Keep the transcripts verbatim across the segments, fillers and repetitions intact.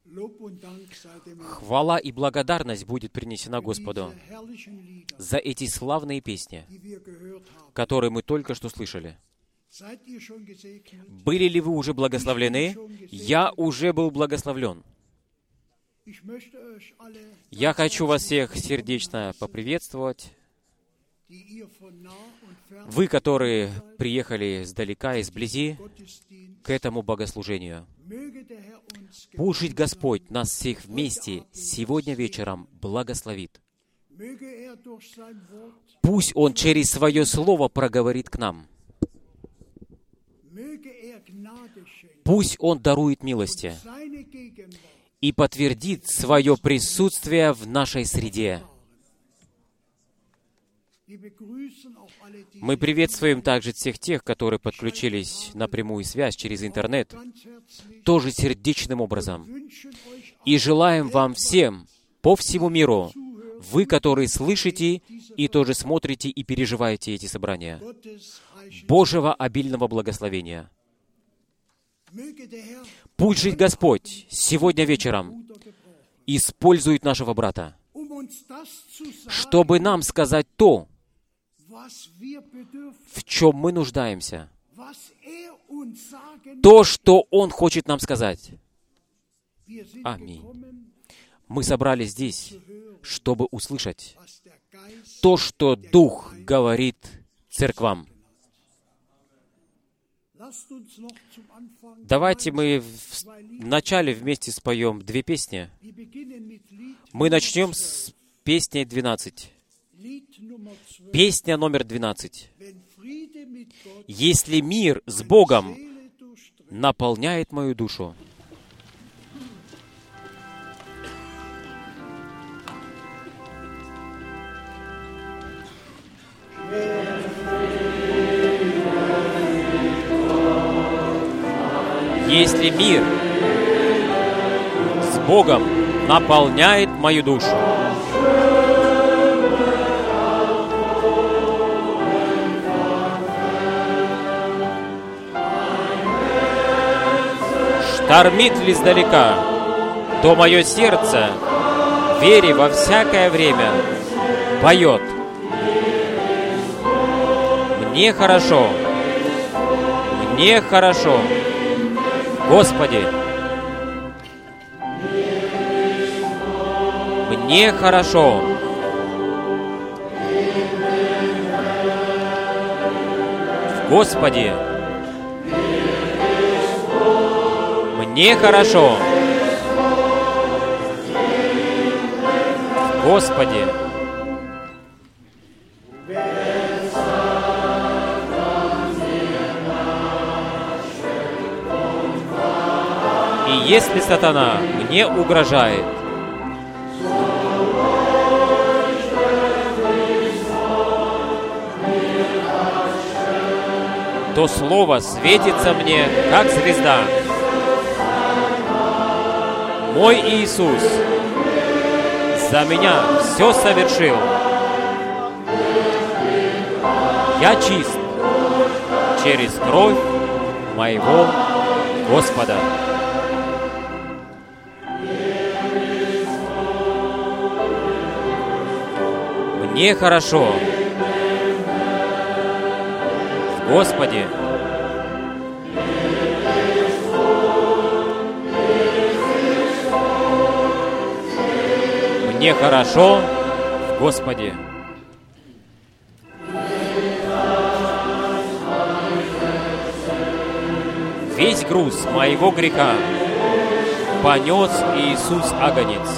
Хвала и благодарность будет принесена Господу за эти славные песни, которые мы только что слышали. Были ли вы уже благословлены? Я уже был благословлен. Я хочу вас всех сердечно поприветствовать. Вы, которые приехали сдалека и сблизи к этому богослужению. Пусть Господь нас всех вместе сегодня вечером благословит. Пусть Он через Свое Слово проговорит к нам. Пусть Он дарует милости и подтвердит Свое присутствие в нашей среде. Мы приветствуем также всех тех, которые подключились на прямую связь через интернет, тоже сердечным образом. И желаем вам всем по всему миру, вы, которые слышите и тоже смотрите и переживаете эти собрания, Божьего обильного благословения. Пусть же Господь сегодня вечером использует нашего брата, чтобы нам сказать то, в чем мы нуждаемся, то, что Он хочет нам сказать. Аминь. Мы собрались здесь, чтобы услышать то, что Дух говорит церквам. Давайте мы в начале вместе споем две песни. Мы начнем с песни двенадцать. Песня номер двенадцать. «Если мир с Богом наполняет мою душу». Если мир с Богом наполняет мою душу. Штормит ли издалека, то мое сердце, вере во всякое время, поет. Мне хорошо, мне хорошо, Господи. Мне хорошо. Господи. Мне хорошо. Господи. И если сатана мне угрожает, то Слово светится мне, как звезда. Мой Иисус за меня все совершил. Я чист через кровь моего Господа. Мне хорошо. Господи. Мне хорошо в Господе. Весь груз моего греха понес Иисус Агнец.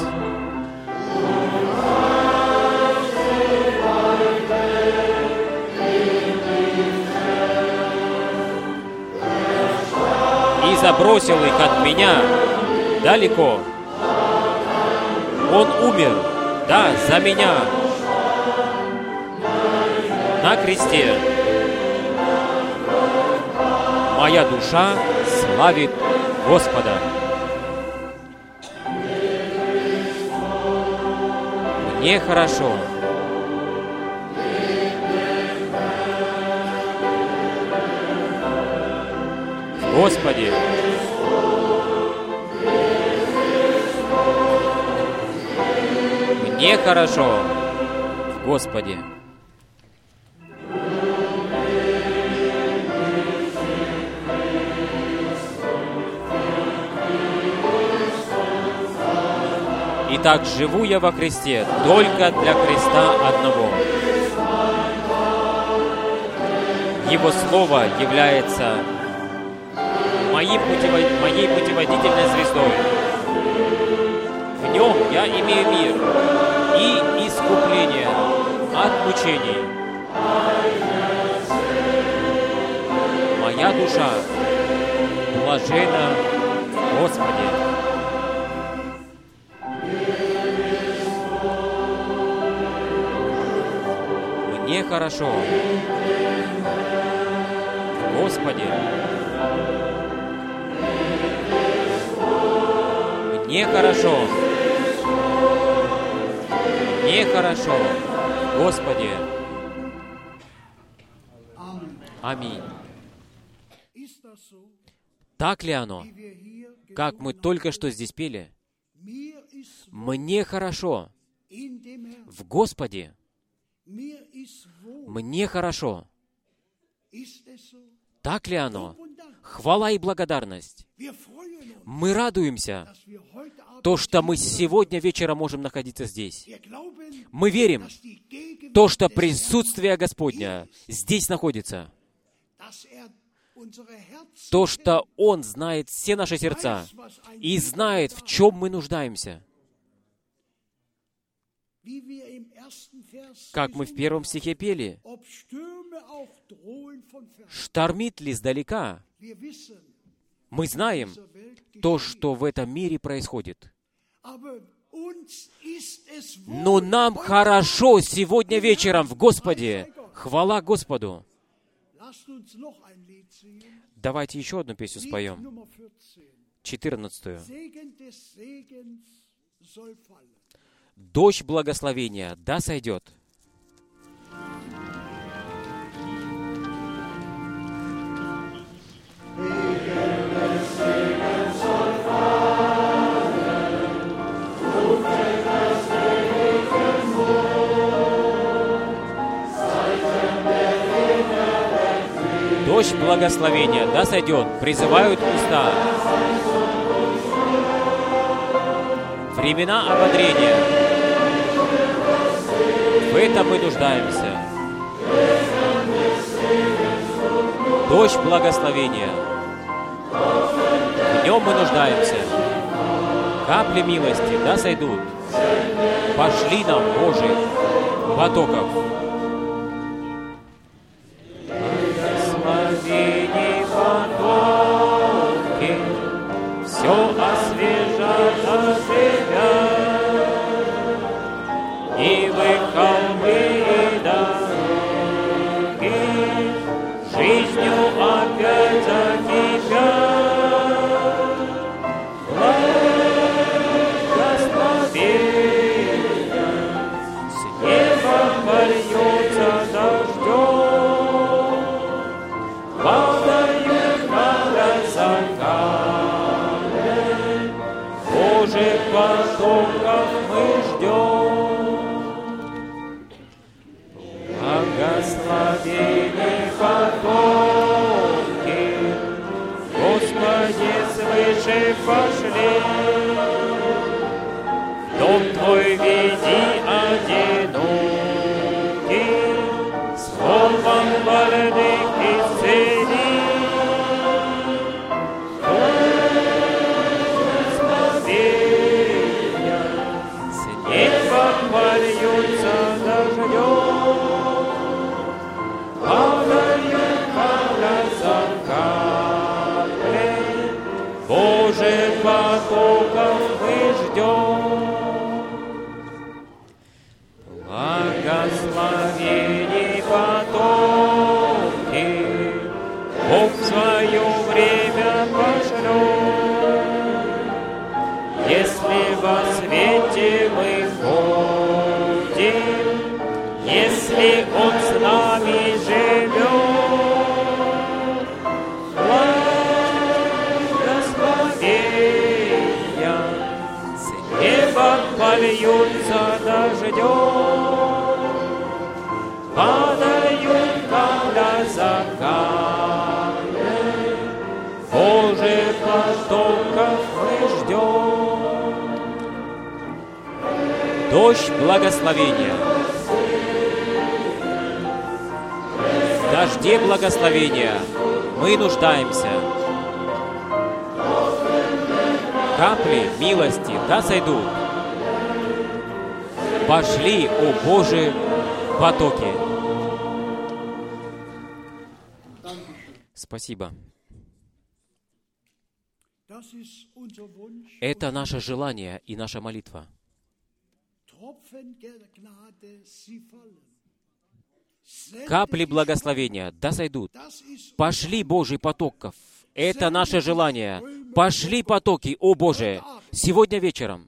И забросил их от меня далеко. Он умер, да, за меня, на кресте. Моя душа славит Господа. Мне хорошо. Господи. Мне хорошо в Господе. Итак, живу я во Христе только для Христа одного. Его Слово является моим путево- моей путеводительной звездой. В нем я имею мир и искупление от мучений. Моя душа блаженна в Господе. Мне хорошо в Господе. Мне хорошо. Мне хорошо, Господи. Аминь. Так ли оно, как мы только что здесь пели? Мне хорошо в Господе. Мне хорошо. Так ли оно? Хвала и благодарность. Мы радуемся, то, что мы сегодня вечером можем находиться здесь. Мы верим, то, что присутствие Господня здесь находится. То, что Он знает все наши сердца и знает, в чем мы нуждаемся. Как мы в первом стихе пели, штормит ли издалека, мы знаем то, что в этом мире происходит. Но нам хорошо сегодня вечером в Господе. Хвала Господу. Давайте еще одну песню споем. четырнадцатую. Дождь благословения да сойдет. Дождь благословения да сойдет, призывают уста. Времена ободрения. В этом мы нуждаемся. Дождь благословения. В нем мы нуждаемся. Капли милости да сойдут. Пошли нам, Божий, потоков. Благословений потоки, все освежат, оживят, и вы холмы и дороги жизнью опять закипят. Благословения с неба польется дождем, падают капля за каплей, Божьих потоков мы ждем. Благословений потоки, Господи, свыше пошли. В дом Твой веди одинокий, словом больных исцели. Благословения с неба польются дождем, падают капля за каплей, Божьих потоков мы ждем. Благословений потоки Бог в свое время пошлет. Если во свете мы ходим, если Он с нами живет, благословения с неба польются дождем, падают, когда закатят. Божьих потоков мы ждем. Дождь благословения. В дожде благословения мы нуждаемся. Капли милости да сойдут. Пошли, о Божие, потоки. Спасибо. Это наше желание и наша молитва. Капли благословения да сойдут. Пошли, Божий, потоков. Это наше желание. Пошли потоки, о Боже, сегодня вечером.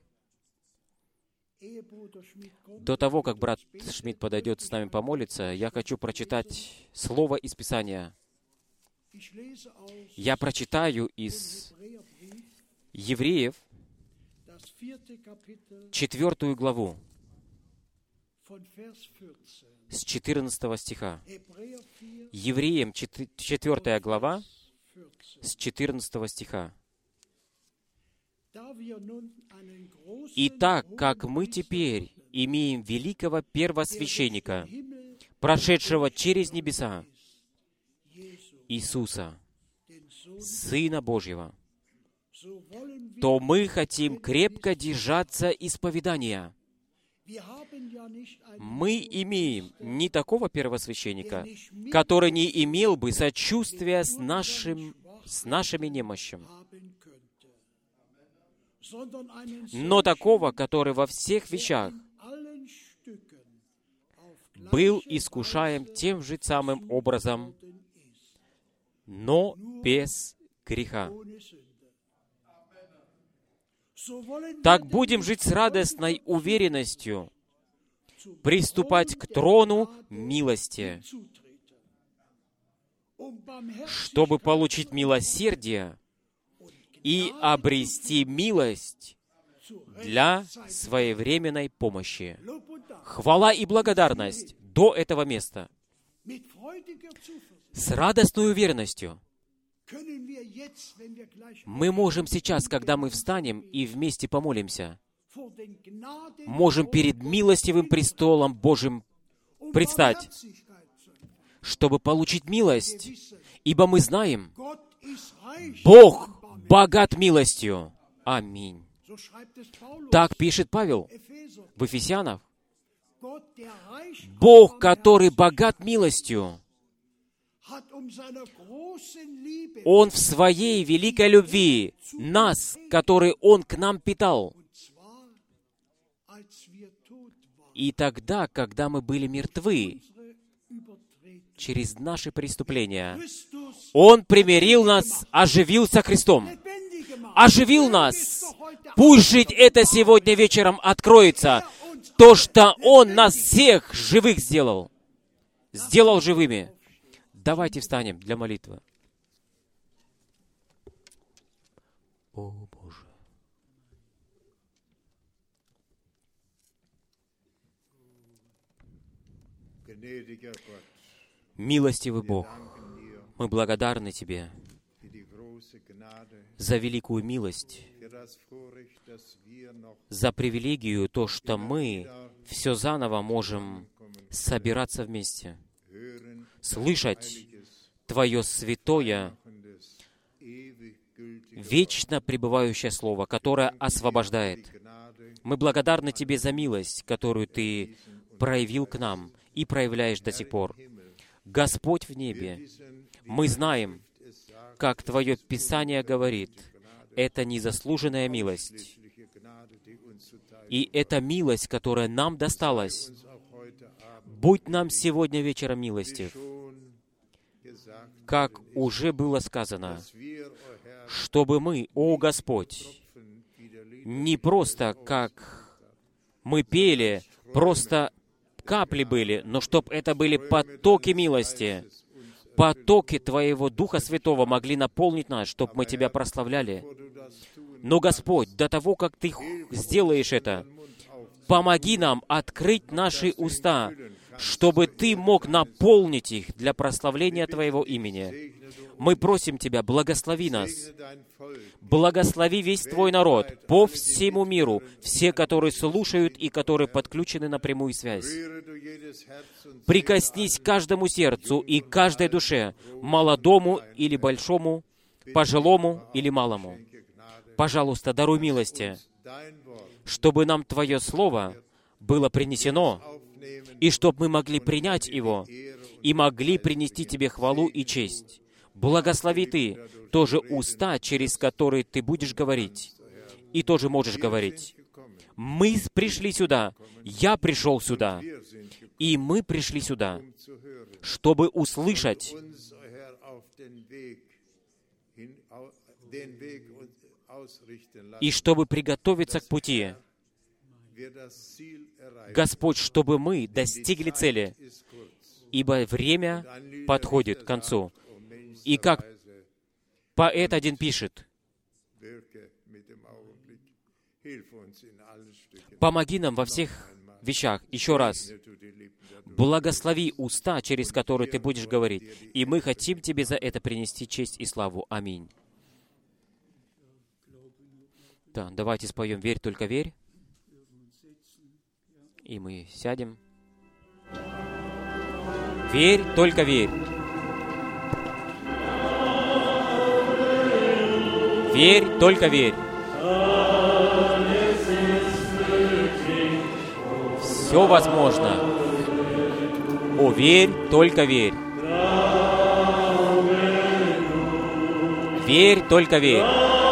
До того, как брат Шмидт подойдет с нами помолиться, я хочу прочитать слово из Писания. Я прочитаю из Евреев четвертую главу с четырнадцатого стиха. Евреям четвертая глава с четырнадцатого стиха. «Итак, как мы теперь имеем великого первосвященника, прошедшего через небеса, Иисуса, Сына Божьего, то мы хотим крепко держаться исповедания. Мы имеем не такого первосвященника, который не имел бы сочувствия с, нашим, с нашими немощами, но такого, который во всех вещах был искушаем тем же самым образом, но без греха. Так будем жить с радостной уверенностью, приступать к трону милости, чтобы получить милосердие и обрести милость для своевременной помощи. Хвала и благодарность до этого места. С радостной уверенностью мы можем сейчас, когда мы встанем и вместе помолимся, можем перед милостивым престолом Божьим предстать, чтобы получить милость, ибо мы знаем, Бог богат милостью. Аминь. Так пишет Павел в Ефесянах. Бог, который богат милостью, Он в Своей великой любви нас, которые Он к нам питал. И тогда, когда мы были мертвы через наши преступления, Он примирил нас, оживил со Христом. Оживил нас. Пусть жить это сегодня вечером откроется. То, что Он нас всех живых сделал. Сделал живыми. Давайте встанем для молитвы. О, Боже. Милостивый Бог, мы благодарны Тебе за великую милость, за привилегию, то, что мы все заново можем собираться вместе, слышать Твое святое, вечно пребывающее Слово, которое освобождает. Мы благодарны Тебе за милость, которую Ты проявил к нам и проявляешь до сих пор. Господь в небе, мы знаем, как Твое Писание говорит, это незаслуженная милость. И эта милость, которая нам досталась, будь нам сегодня вечером милостив. Как уже было сказано, чтобы мы, о Господь, не просто как мы пели, просто капли были, но чтобы это были потоки милости, потоки Твоего Духа Святого могли наполнить нас, чтобы мы Тебя прославляли. Но, Господь, до того, как Ты сделаешь это, помоги нам открыть наши уста, чтобы Ты мог наполнить их для прославления Твоего имени. Мы просим Тебя, благослови нас. Благослови весь Твой народ по всему миру, все, которые слушают и которые подключены на прямую связь. Прикоснись к каждому сердцу и каждой душе, молодому или большому, пожилому или малому. Пожалуйста, даруй милости, чтобы нам Твое Слово было принесено, и чтобы мы могли принять его, и могли принести Тебе хвалу и честь. Благослови Ты тоже уста, через которые Ты будешь говорить, и тоже можешь говорить. Мы пришли сюда, я пришел сюда, и мы пришли сюда, чтобы услышать и чтобы приготовиться к пути. Господь, чтобы мы достигли цели, ибо время подходит к концу. И как поэт один пишет, «Помоги нам во всех вещах». Еще раз. Благослови уста, через которые Ты будешь говорить. И мы хотим Тебе за это принести честь и славу. Аминь. Да, давайте споем «Верь, только верь». И мы сядем. Верь, только верь. Верь, только верь. Все возможно. О, верь, только верь. Верь, только верь.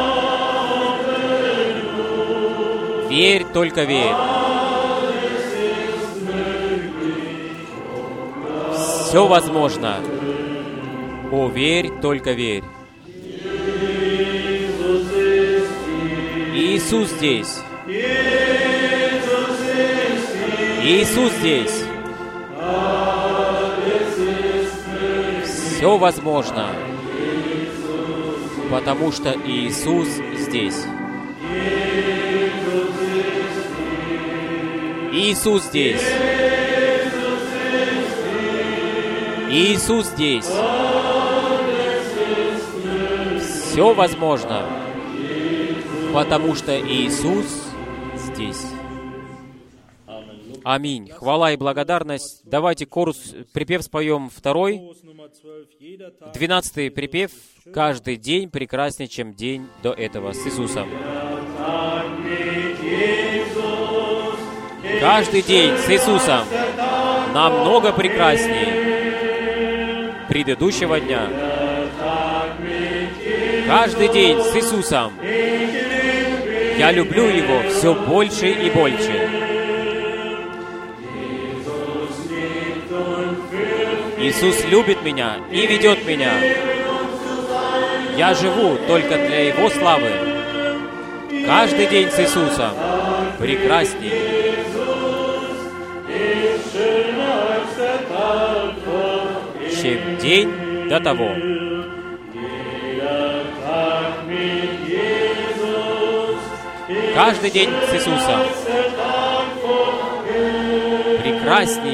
Верь, только верь. Все возможно. О, верь, только верь. Иисус здесь. Иисус здесь. Все возможно, потому что Иисус здесь. Иисус здесь. Иисус здесь. Все возможно, потому что Иисус здесь. Аминь. Хвала и благодарность. Давайте корус, припев споем второй. Двенадцатый припев. Каждый день прекраснее, чем день до этого с Иисусом. Каждый день с Иисусом намного прекраснее предыдущего дня. Каждый день с Иисусом я люблю Его все больше и больше. Иисус любит меня и ведет меня. Я живу только для Его славы. Каждый день с Иисусом прекрасней, чем день до того. Каждый день с Иисусом прекрасней,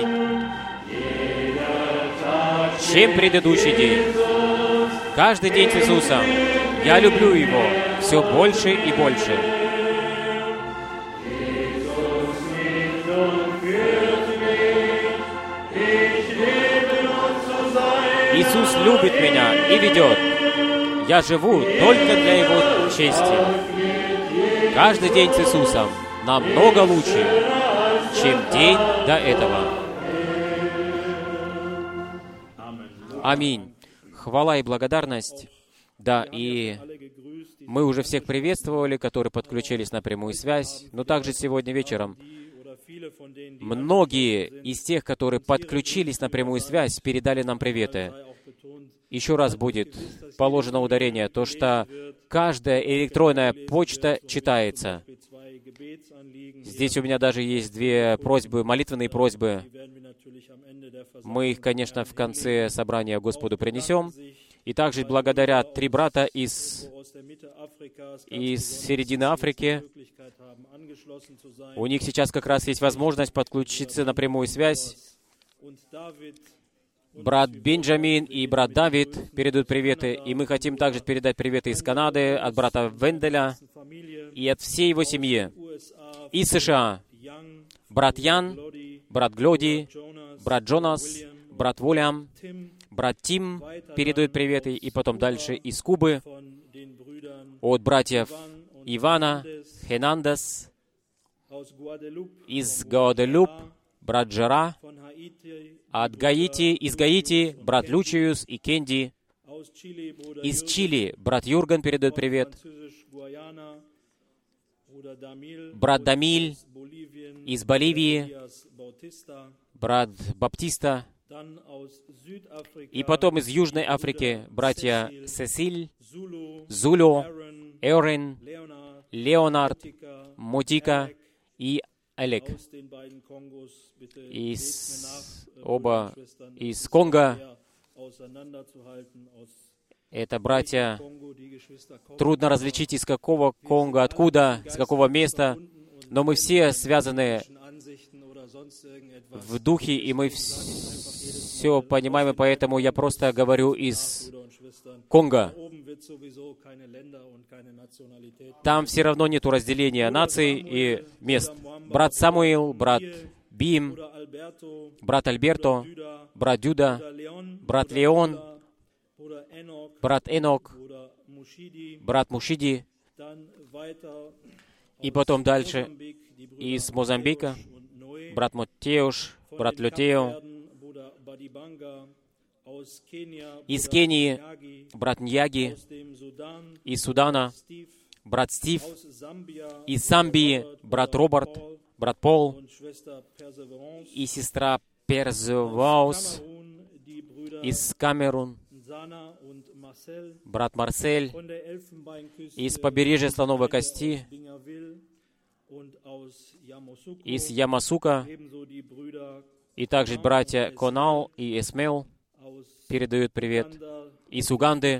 чем предыдущий день. Каждый день с Иисусом я люблю Его все больше и больше. Иисус любит меня и ведет. Я живу только для Его чести. Каждый день с Иисусом намного лучше, чем день до этого. Аминь. Хвала и благодарность. Да, и мы уже всех приветствовали, которые подключились на прямую связь, но также сегодня вечером многие из тех, которые подключились на прямую связь, передали нам приветы. Еще раз будет положено ударение, то что каждая электронная почта читается. Здесь у меня даже есть две просьбы, молитвенные просьбы. Мы их, конечно, в конце собрания Господу принесем. И также благодаря три брата из, из середины Африки, у них сейчас как раз есть возможность подключиться на прямую связь. Брат Бенджамин и брат Давид передают приветы, и мы хотим также передать приветы из Канады, от брата Венделя и от всей его семьи. Из США брат Ян, брат Глоди, брат Джонас, брат Уильям, брат Тим передают приветы, и потом дальше из Кубы от братьев Ивана, Хенандес, из Гуаделюп, брат Жара, от Гаити, из Гаити, брат Лучиус и Кенди, из Чили, брат Юрген передает привет, брат Дамиль, из Боливии, брат Баптиста, и потом из Южной Африки братья Сесиль, Зулю, Эрин, Леонард, Мотика и Элек. Из, оба из Конго. Это братья. Трудно различить, из какого Конго, откуда, с какого места, но мы все связаны в духе, и мы все понимаем, и поэтому я просто говорю из Конго. Там все равно нет разделения наций и мест. Брат Самуил, брат Бим, брат Альберто, брат Дюда, брат Леон, брат Энок, брат Мушиди, и потом дальше из Мозамбика брат Мотеуш, брат Лютео, из Кении брат Ньяги, из Судана брат Стив, из Замбии брат Роберт, брат Пол и сестра Перзеваус, из Камерун брат Марсель, из побережья Слоновой Кости, из Ямасука, и также братья Конал и Эсмел передают привет, из Уганды,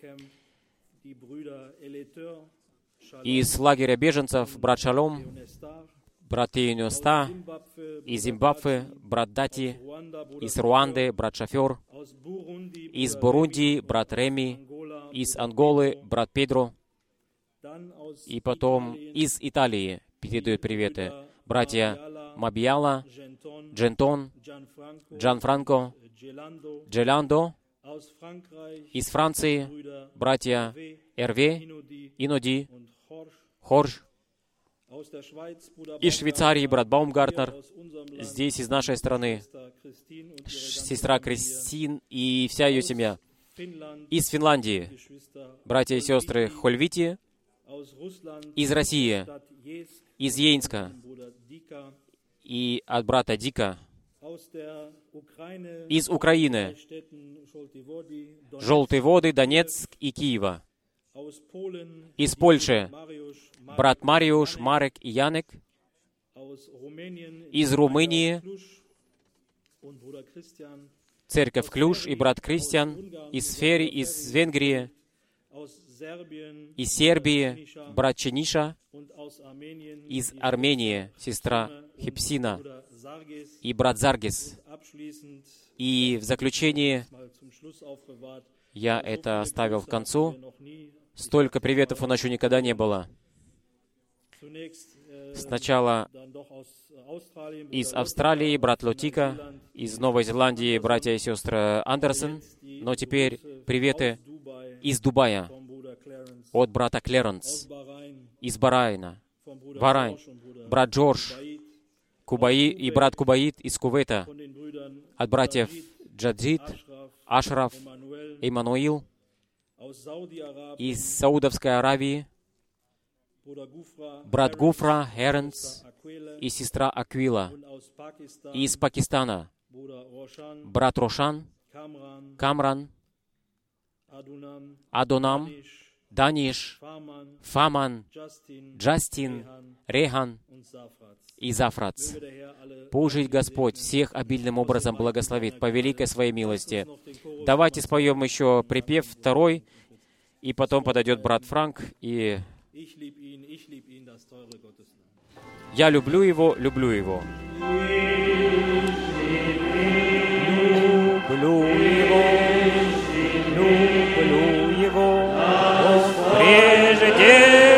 из лагеря беженцев брат Шалом, брат Тиюнеста, из Зимбабве брат Дати, из Руанды брат Шофер, из Бурунди брат Реми, из Анголы брат Педро, и потом из Италии передают приветы братья Мабиала, Джентон, Джанфранко, Джеландо, из Франции братья Эрве, Иноди, Хорж, из Швейцарии брат Баумгартнер, здесь из нашей страны сестра Кристин и вся ее семья, из Финляндии братья и сестры Хольвити, из России, из Ейнска и от брата Дика, из Украины, Желтые воды, Донецк и Киева, из Польши брат Мариуш, Марек и Янек, из Румынии церковь Клюш и брат Кристиан, из Сфери, из Венгрии, из Сербии брат Чениша, из Армении сестра Хипсина и брат Заргис. И в заключение я это оставил в концу. Столько приветов у нас еще никогда не было. Сначала из Австралии брат Лотика, из Новой Зеландии братья и сестры Андерсон, но теперь приветы из Дубая от брата Клеренс, из Барайна, Барайн, брат Джордж, Кубаи и брат Кубаит из Кувейта, от братьев Джаджид, Ашраф, Эммануил, из Саудовской Аравии, брат Гуфра, Херенс и сестра Аквила, из Пакистана, брат Рошан, Камран, Адонам, Даниш, Фаман, Джастин, Рехан и Зафрац. Пусть Господь всех обильным образом благословит по великой своей милости. Давайте споем еще припев второй, и потом подойдет брат Франк, и «Я люблю его, люблю его». Люблю его, люблю его, он прежде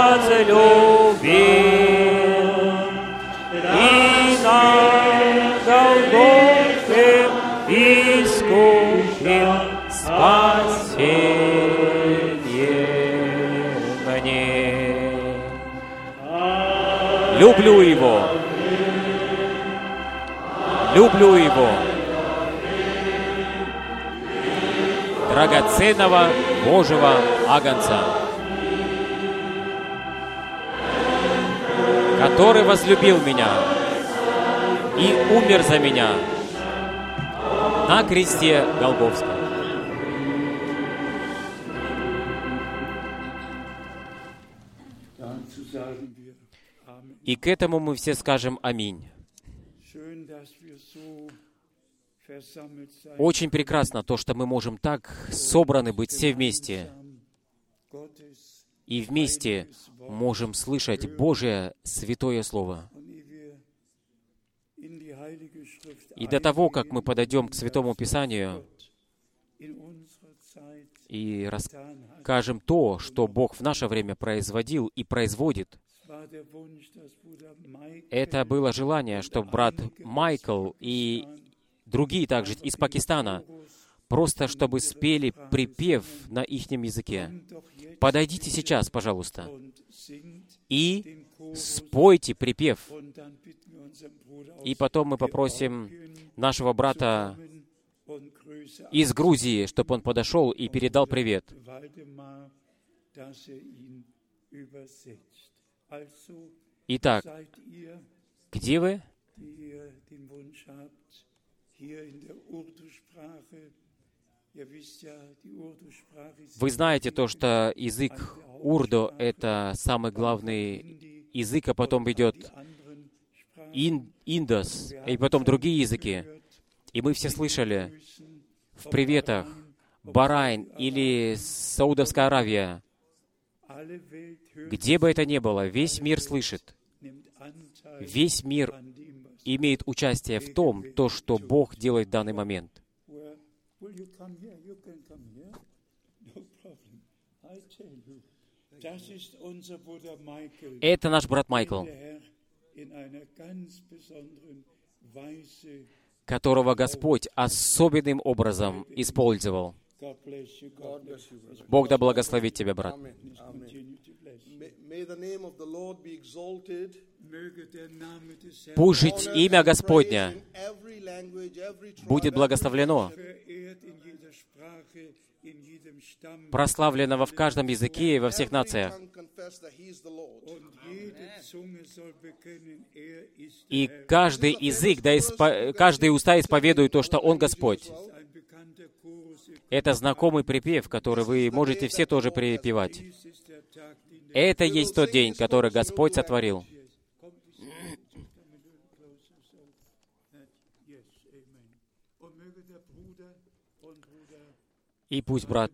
возлюбил, и на Голгофе искупил спасение мне. Люблю его, люблю его, драгоценного Божьего Агнца, который возлюбил меня и умер за меня на кресте Голгофском. И к этому мы все скажем «Аминь». Очень прекрасно то, что мы можем так собраны быть все вместе, и вместе можем слышать Божие Святое Слово. И до того, как мы подойдем к Святому Писанию и расскажем то, что Бог в наше время производил и производит, это было желание, чтобы брат Майкл и другие также из Пакистана, просто чтобы спели припев на ихнем языке. Подойдите сейчас, пожалуйста, и спойте припев. И потом мы попросим нашего брата из Грузии, чтобы он подошел и передал привет. Итак, где вы? Вы знаете то, что язык урду — это самый главный язык, а потом идет ин, индос, и потом другие языки. И мы все слышали в приветах Бахрейн или Саудовская Аравия, где бы это ни было, весь мир слышит. Весь мир имеет участие в том, то, что Бог делает в данный момент. Это наш брат Майкл, которого Господь особенным образом использовал. Бог да благословит тебя, брат. Пусть имя Господня будет благословлено, прославленного в каждом языке и во всех нациях. И каждый язык, да испо... каждый уста исповедует то, что Он Господь. Это знакомый припев, который вы можете все тоже припевать. Это есть тот день, который Господь сотворил. И пусть брат,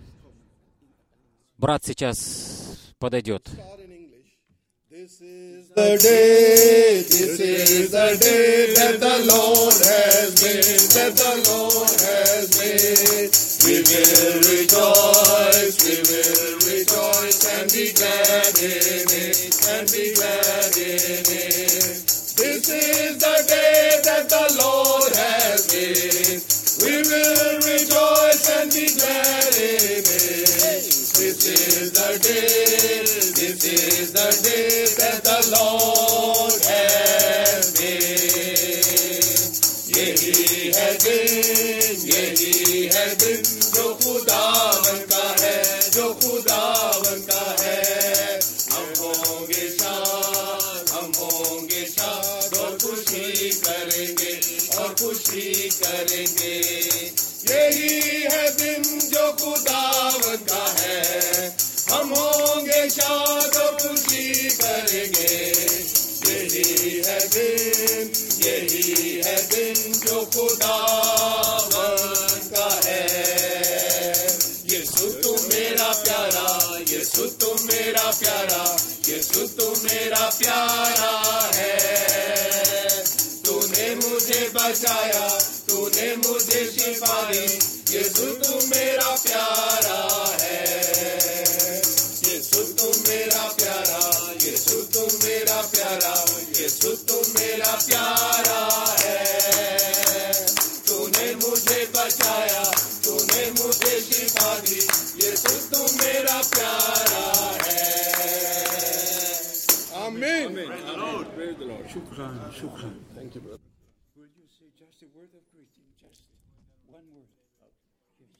брат сейчас подойдет. This is the day, this is the day that the Lord has made, that the Lord has made. We will rejoice, we will rejoice and be glad in it, and be glad in it. This is the day that the Lord has made. We will rejoice and be glad in it. This is the day, this is the day that the Lord has made. यही है दिन, यही है दिन जो खुदावन का है, जो खुदावन का है. हम होंगे शाद, हम होंगे शाद और खुशी करेंगे, और खुशी करेंगे. यही है दिन जो खुदावन का है, हम होंगे शाद खुशी करेंगे यही है दिन यही है दिन जो खुदावन का है यीशु तू मेरा प्यारा यीशु तू मेरा प्यारा यीशु तू मेरा प्यारा है तूने मुझे बचाया तूने मुझे शिफा दी यीशु तू मेरा प्यारा है यीशु तू मेरा प्यारा यीशु तू मेरा प्यारा यीशु तू मेरा प्यारा है तूने मुझे बचाया तूने मुझे शिफा दी यीशु तू मेरा प्यारा है आमीन Praise the Lord. Shukran, shukran. Thank you, brother. Will you say just a word of greeting? Just one word. Yes.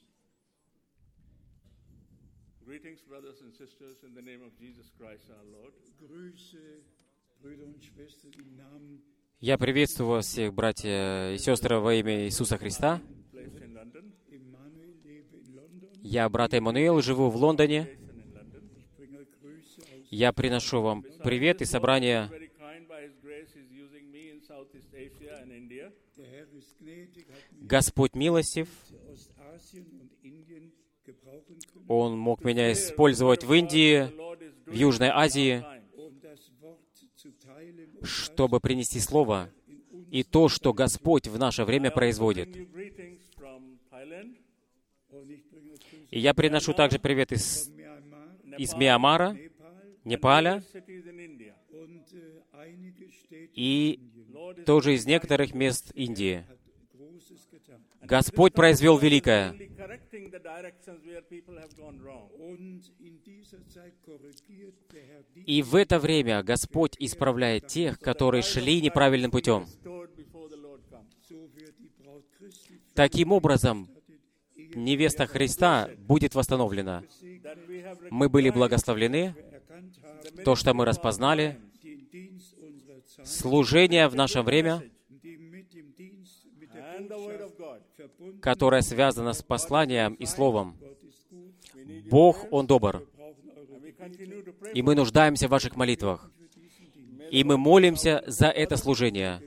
Greetings, brothers and sisters, in the name of Jesus Christ our Lord. Grüße, Brüder und Schwestern im Namen Я приветствую вас всех, братья и сестры, во имя Иисуса Христа. Placed in London. Emmanuel, lebe in London. Я брат Эммануил, живу в Лондоне. Ich bringe Grüße aus Я приношу вам привет и собрание. Very kind by His grace, He's using me in Southeast Asia and India. der Herr ist gnädig, hat mich Господь милостив. für Ostasien und Indien gebrauchen können, Он мог меня использовать в Индии, в Южной Азии, um das Wort zu teilen und чтобы принести Слово и то, что Господь в наше время производит. You greetings from Thailand, und ich bringe Grüße И я приношу также привет из, von Myanmar, из Мьянмара, Nepal Непаля cities in India. und äh, einige Städte и Lord is тоже из некоторых мест Индии. hat Großes getan. Господь произвел великое. only correcting the directions where people have gone wrong. Und in dieser Zeit korrigiert der Herr die, И в это время Господь исправляет тех, которые шли неправильным путем. Stored before the Lord comes. so wird die Braut Christi Таким образом, невеста Христа будет восстановлена. That we have Мы были благословлены, erkannt haben, то, что мы распознали, den Dienst unserer Zeit, служение в наше время, die mit dem Dienst, mit der and the word of Botschaft God. verbunden которое связано с посланием и Словом. Gott ist gut, Бог, Он добр. brauchen eure We continue to pray И мы нуждаемся в ваших молитвах. И мы молимся за это служение.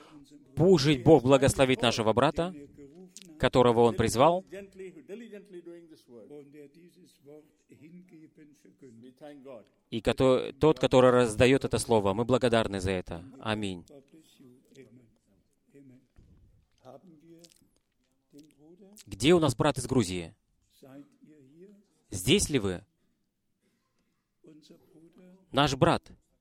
Пусть Бог благословит нашего брата, которого Он призвал, gently, diligently doing this work. und der dieses Wort hingeben verkündet. We thank God. и кото- тот, который раздает это Слово. Мы благодарны за это. Аминь. God bless you. Amen. Amen. Haben wir den Bruder? Где у нас брат из Грузии? Seid ihr hier? Здесь ли вы? Unser Bruder? Наш брат.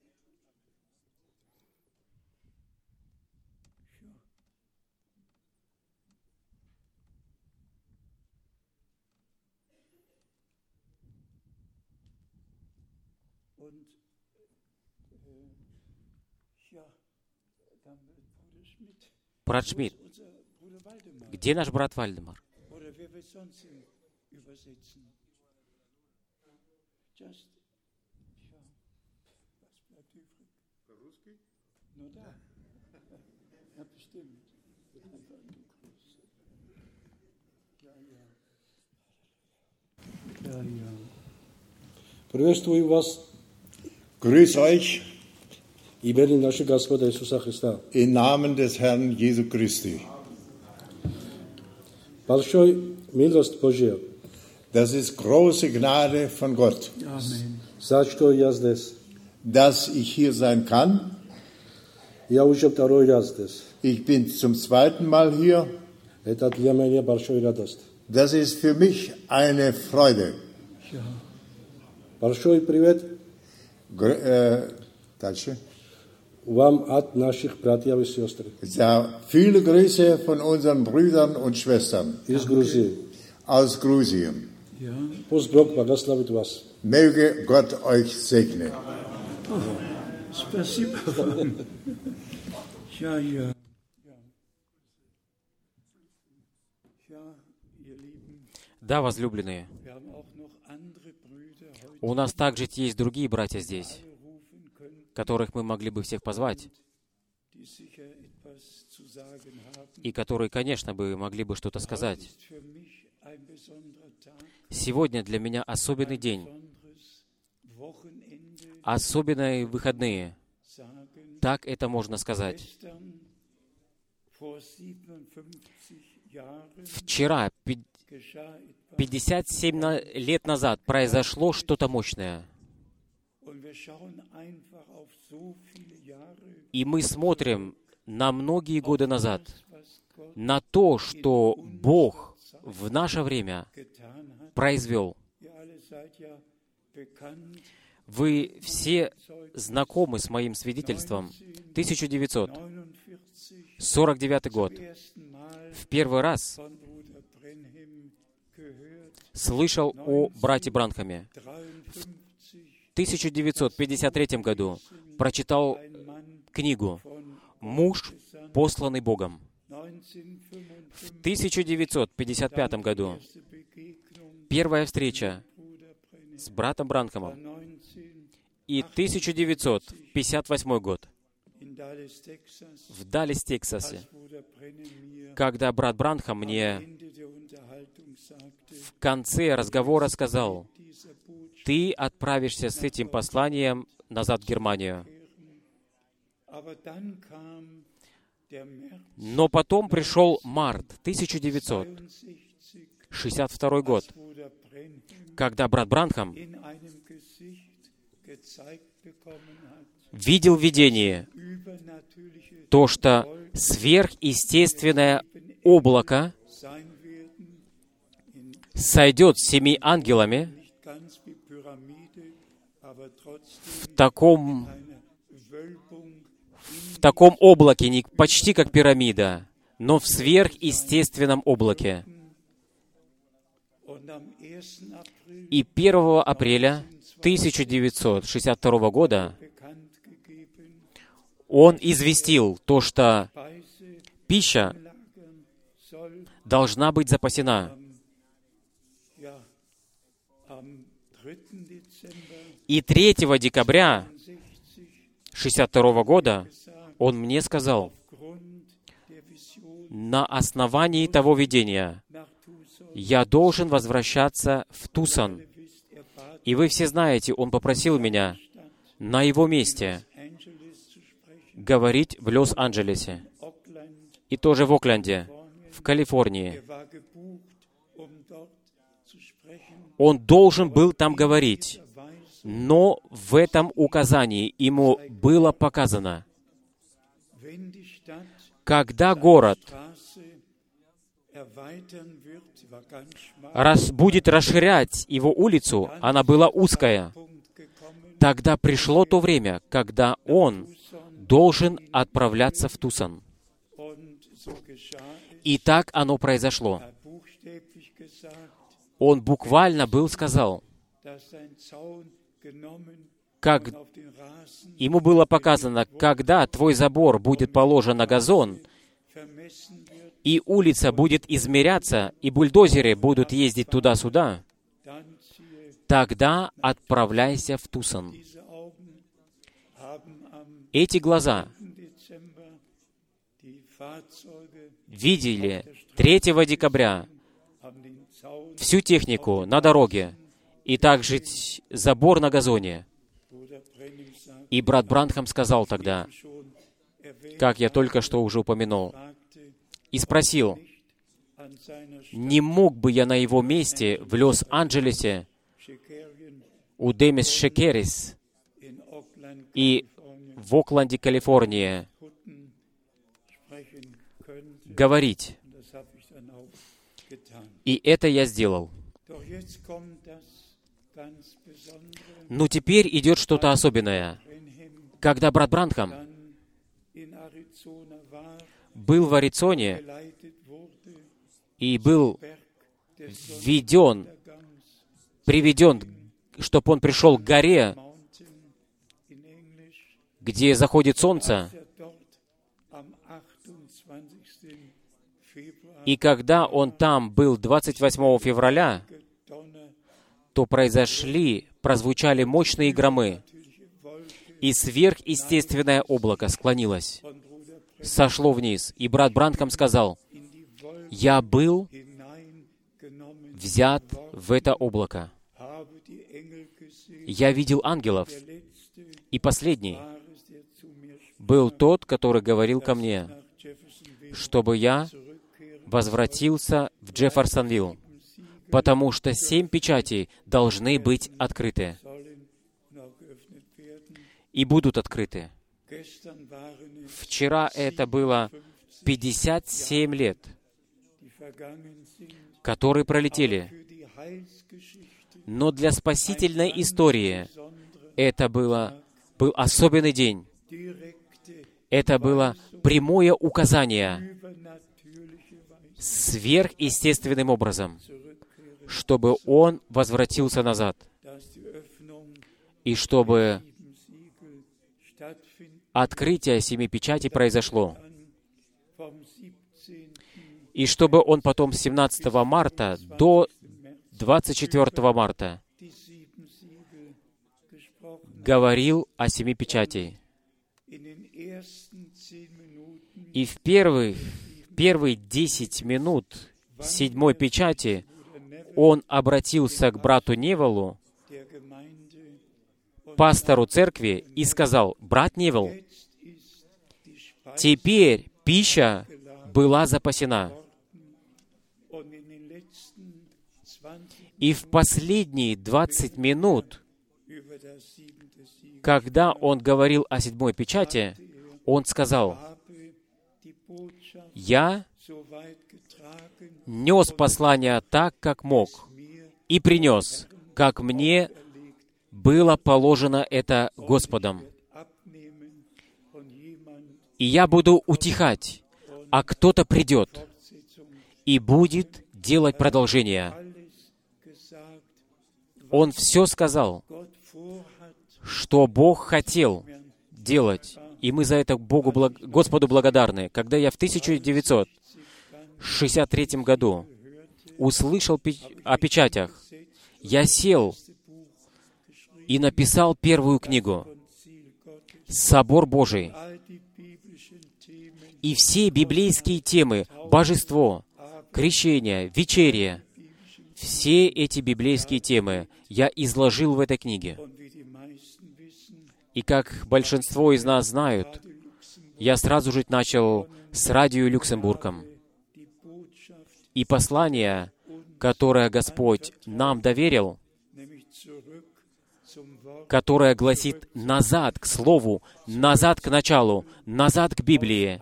Und äh, ja, dann wird Bruder Schmidt, Брат Шмидт. unser Bruder Waldemar. Где наш брат Вальдемар? Oder wer wird sonst ihn übersetzen? Just, ja, was bleibt übrig? Ruski? Nur da. Ja, bestimmt. Einfach einen Gruß. Ja, ja. Ja, ja. Приветствую вас Grüß euch именем нашего Господа Иисуса Христа. im Namen des Herrn Jesu Christi. Большой милость Божья, Das ist große Gnade von Gott, Amen. за что я здесь. dass ich hier sein kann. Я уже второй раз здесь. Ich bin zum zweiten Mal hier. Это для меня большая радость. Das ist für mich eine Freude. Ja. Большой привет Gr äh, dальше. вам от наших братьев и сестер Ja, viele Grüße von unseren Brüdern und Schwestern из Грузии. aus Grusien. Ja. Пусть Бог благословит вас. Möge Gott euch segnen. Спасибо вам. Ja, ja. Ja. Ja, ihr Lieben, Да, возлюбленные. wir haben auch noch andere Brüder heute У нас также есть другие братья здесь, rufen können, которых мы могли бы всех позвать, die sicher etwas zu sagen haben. и которые, конечно, бы могли бы что-то сказать. Ist für mich ein besonderer Tag, Сегодня для меня особенный день, besonderes особенные выходные. sagen, Так это можно сказать. gestern vor siebenundfünfzig Jahren Вчера, пи- geschah etwas. пятьдесят семь на- лет назад, произошло что-то мощное. Und wir schauen einfach auf so viele Jahre, И мы смотрим на многие годы назад, was Gott на то, что Бог в наше время getan hat. произвел. Ihr alle seid ja bekannt. Вы все знакомы с моим свидетельством. тысяча девятьсот сорок девятый год. Zum ersten Mal В первый раз von Bruder Brenhem gehört. слышал о брате Бранхаме. В тысяча девятьсот пятьдесят третьем году прочитал Ein Mann книгу von «Муж, посланный Богом». В тысяча девятьсот пятьдесят пятом году neunzehnhundertfünfundfünfzig Begegnung первая встреча Bruder Brenhem с братом Бранхамом. neunzehnhundertfünfundachtzig И тысяча девятьсот пятьдесят восьмой год in Dallas, Texas, в Даллес, Тексасе, als Bruder Brenhem mir когда брат Бранхам am мне Ende der Unterhaltung sagte, в конце разговора сказал: dieser Botschaft «Ты отправишься с этим посланием назад в Германию». Aber dann kam der März Но потом пришел март тысяча девятьсот zweiundsechzig, шестьдесят второй год, Bruder Brenhem когда брат Бранхам in einem Gesicht gezeigt bekommen hat, видел видение, übernatürliche то, что сверхъестественное облако sein werden, in сойдет с семи ангелами nicht ganz wie Pyramide, aber в trotzdem таком, eine Wölbung в таком облаке, не почти как пирамида, но в сверхъестественном облаке. und am ersten April И первого апреля тысяча девятьсот шестьдесят второго года bekannt gegeben, он известил то, что Speise пища lagern soll, должна быть запасена. ja, am dritten Dezember И третьего декабря шестьдесят второго года он мне сказал, aufgrund der Vision на основании того видения nach Tucson, я должен возвращаться в Тусон. wisst, er bat И вы все знаете, он попросил меня на его месте Angeles zu sprechen, говорить в Лос-Анджелесе Oakland, и тоже в Окленде, в Калифорнии. er war gebucht, um dort zu sprechen, Он должен был там говорить, Weise, но в этом указании ему было показано, wenn die Stadt когда город Straße erweitern wird, sie war ganz schmal, раз будет расширять его улицу, она была узкая, Punkt gekommen, тогда пришло то время, когда он должен отправляться в Тусон. und so geschah es, И так оно произошло. er hat buchstäblich gesagt, Он буквально был сказал, dass sein Zaun genommen как und auf den Rasen ему было показано, когда твой забор будет положен на газон, vermessen wird, и улица будет измеряться, и бульдозеры будут ездить туда-сюда, dann ziehe. тогда отправляйся в Тусон. Diese Augen haben am Эти глаза Dezember die Fahrzeuge, видели третьего декабря haben den Zaun, всю технику на дороге, и также т- забор на газоне. Bruder Brenhem sagt, И брат Бранхам сказал тогда, schon erwähnt, как я только что уже упомянул, fragte и спросил, an seiner не мог бы я на его месте в Лос-Анджелесе Shekarian у Демис Шекерис in Oakland, и Kalifornien, в Окленде, Калифорния, Hutten sprechen könnte. говорить. Und das habe ich dann auch getan. И это я сделал. Doch jetzt kommt das ganz Besondere. Но теперь идет что-то особенное. Brenhem Когда брат Бранхам dann in Arizona war, был в Аризоне geleitet wurde, и был Berg des введен, Sonnenuntergangs, приведен, чтобы он пришел к горе, Mountain in Englisch, где заходит солнце, er dort am achtundzwanzigsten Februar и когда он там был двадцать восьмого февраля, gedonnert, то произошли, прозвучали мощные громы, natürliche Wolke и сверхъестественное облако склонилось, von Bruder Brenhem сошло вниз. И брат Бранхам сказал, in die Wolke «Я был hineingenommen, взят в это облако, habe я видел ангелов, и последний был тот, который говорил ко мне, чтобы я возвратился в Джефферсонвилл, потому что семь печатей должны быть открыты и будут открыты. Вчера это было пятьдесят семь лет, которые пролетели. Но для спасительной истории это было, был особенный день. Это было прямое указание сверхъестественным образом, чтобы он возвратился назад, и чтобы открытие семи печатей произошло, и чтобы он потом с семнадцатого марта до двадцать четвёртого марта говорил о семи печатей. И в первые, первые десять минут седьмой печати он обратился к брату Невеллу, пастору церкви, и сказал: «Брат Невелл, теперь пища была запасена». И в последние двадцать минут, когда он говорил о седьмой печати, он сказал: «Я нес послание так, как мог, и принес, как мне было положено это Господом. И я буду утихать, а кто-то придет и будет делать продолжение». Он все сказал, что Бог хотел делать, и мы за это Богу, благ... Господу благодарны. Когда я в тысяча девятьсот шестьдесят третьем году услышал пи... о печатях, я сел и написал первую книгу «Собор Божий». И все библейские темы, божество, крещение, вечерие, все эти библейские темы я изложил в этой книге. И как большинство из нас знают, я сразу же начал с радио Люксембургом. И послание, которое Господь нам доверил, которое гласит назад к Слову, назад к началу, назад к Библии,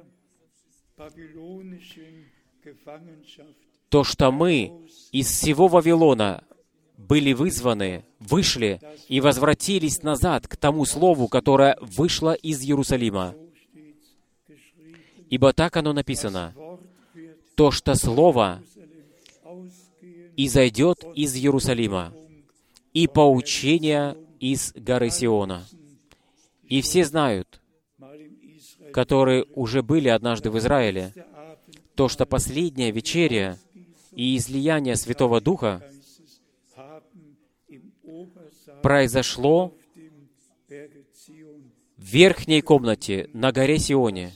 то, что мы из всего Вавилона были вызваны, вышли и возвратились назад к тому Слову, которое вышло из Иерусалима. Ибо так оно написано: то, что Слово изойдет из Иерусалима, и поучение из горы Сиона. И все знают, которые уже были однажды в Израиле, то, что последняя вечеря и излияние Святого Духа произошло в верхней комнате на горе Сионе.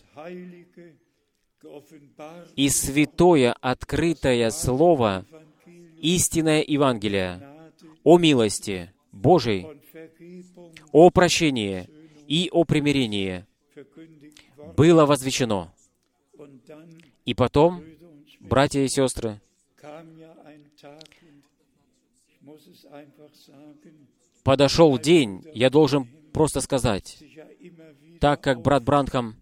И святое открытое Слово, истинное Евангелие о милости Божией, о прощении и о примирении было возвещено. И потом, братья и сестры, подошел день, я должен просто сказать, так как брат Бранхам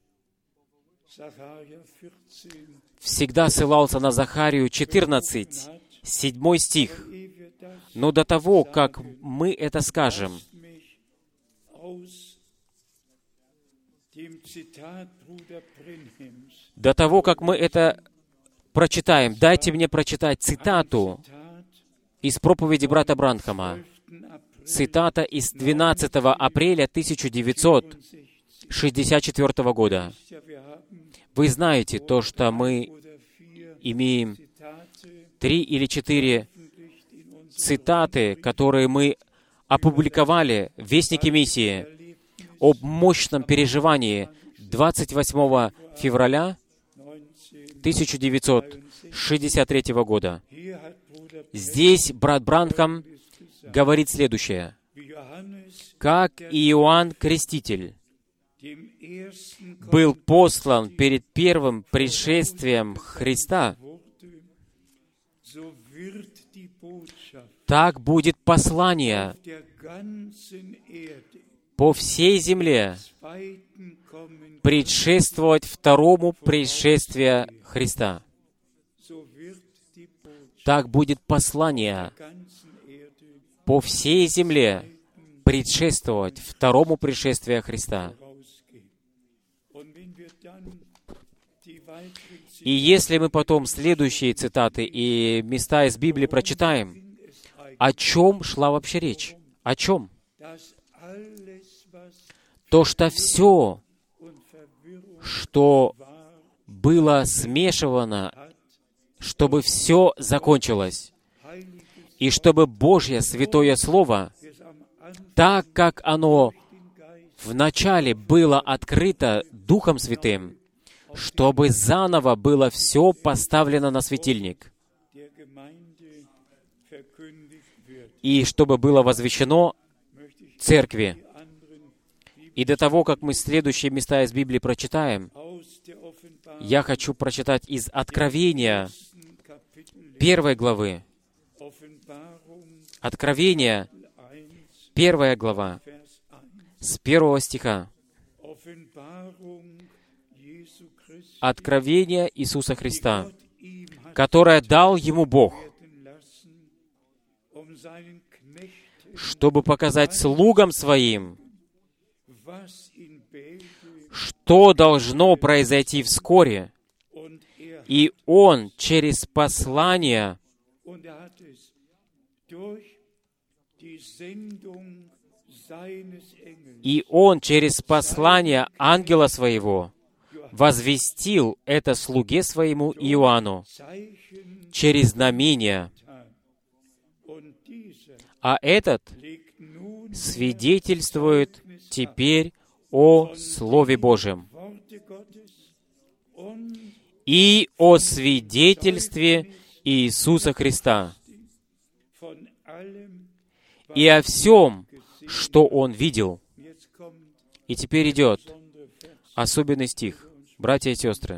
всегда ссылался на Захарию четырнадцать, седьмой стих. Но до того, как мы это скажем, до того, как мы это прочитаем, дайте мне прочитать цитату из проповеди брата Бранхама. Цитата из двенадцатого апреля тысяча девятьсот шестьдесят четвёртого года. Вы знаете то, что мы имеем три или четыре цитаты, которые мы опубликовали в Вестнике Миссии об мощном переживании двадцать восьмого февраля тысяча девятьсот шестьдесят третьего года. Здесь брат Бранхам говорит следующее. wie Johannes Как Иоанн Креститель dem ersten был послан перед первым пришествием Христа, wurde, so wird die Botschaft так будет послание auf der ganzen Erde по всей земле zweiten Kommen, предшествовать второму пришествию Христа. so wird die Botschaft Так будет послание der ganzen Erde по всей земле предшествовать второму пришествию Христа. rausgehen. Und wenn wir dann die weiteren И если мы потом следующие цитаты и места из Библии прочитаем, о чем шла вообще речь? О чем? dass alles, was То, что все, und Verwirrung что war, было смешивано, чтобы все закончилось, heiliges и чтобы Божье Святое Слово, es am Anfang так как оно den Geist вначале было открыто Духом Святым, чтобы заново было все поставлено на светильник, der Gemeinde verkündigt wird, и чтобы было возвещено möchte ich Церкви. die anderen И до того, как мы следующие места из Библии прочитаем, aus der Offenbarung я хочу прочитать из Откровения Kapitel первой главы. Offenbarung Откровение, eins, первая глава, Vers eins. с первого стиха. Offenbarung Jesu Christi, Откровение Иисуса Христа, Gott ihm hat которое дал Ему Бог, werden lassen, um seinen Knechten, чтобы показать слугам Своим, was in Bälde что должно произойти вскоре. und er И Он через послание, und er hat es durch die Sendung seines Engels и Он через послание ангела Своего возвестил это слуге Своему Иоанну Zeichen через знамения. getan. Und dieser А этот legt nun свидетельствует теперь о Слове Божьем Worte Gottes und и о свидетельстве Иисуса Христа, von allem, и о всем, что Он видел. jetzt kommt И теперь идет besondere Vers. особенный стих. Братья и сестры,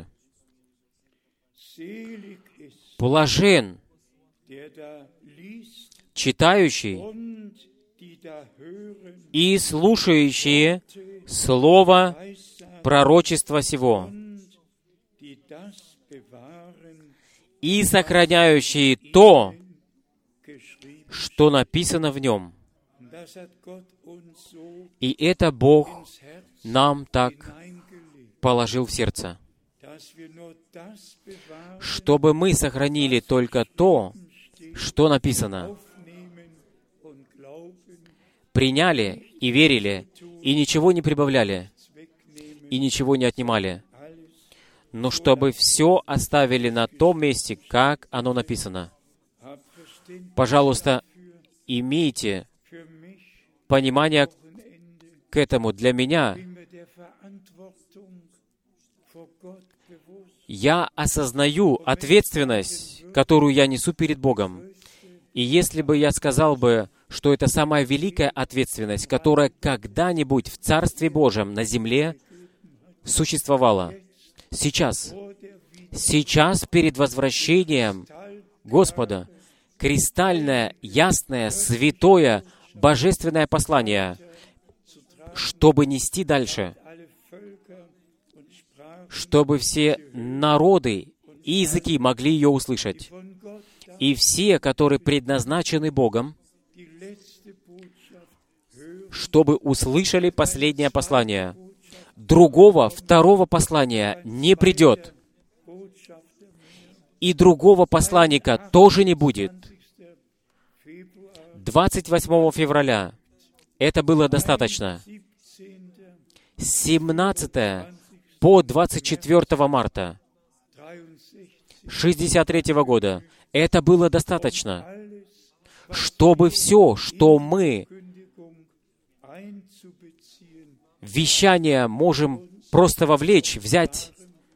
Selig ist, блажен der da liest читающий und die da hören, и слушающие слово Weissagen пророчества сего, und die das bewahren, и сохраняющие то, geschrieben. что написано в нем. Und das hat Gott uns so И это Бог ins Herz нам так hineingelegt, положил в сердце, dass wir nur das bewahren, чтобы мы сохранили только то, что написано, aufnehmen und glauben, приняли и верили, и ничего не прибавляли, wegnehmen, и ничего не отнимали, alles. но чтобы все оставили на том месте, как оно написано. Hab Verständnis Пожалуйста, имейте für mich, понимание Wochenende, к этому. Для меня bin mir der Verantwortung vor Gott bewusst. я осознаю ответственность, которую я несу перед Богом. И если бы я сказал бы, что это самая великая ответственность, которая когда-нибудь в Царстве Божьем на земле существовала, сейчас, Vor der сейчас перед возвращением Господа, кристальное, ясное, святое, божественное послание, чтобы нести дальше, alle Völker und Sprachen чтобы все народы и языки могли ее услышать. von Gott da И все, которые предназначены Богом, die letzte Botschaft hören, чтобы услышали последнее послание. Другого, второго послания не придет. Botschafter mehr. И другого посланника тоже не будет. Februar, двадцать восьмого февраля это было достаточно. siebzehnter С семнадцатого по двадцать четвёртого марта dreiundsechzig, шестьдесят третьего года это было достаточно, alles чтобы все, что мы Kündigung einzubeziehen, в вещание можем просто вовлечь, взять,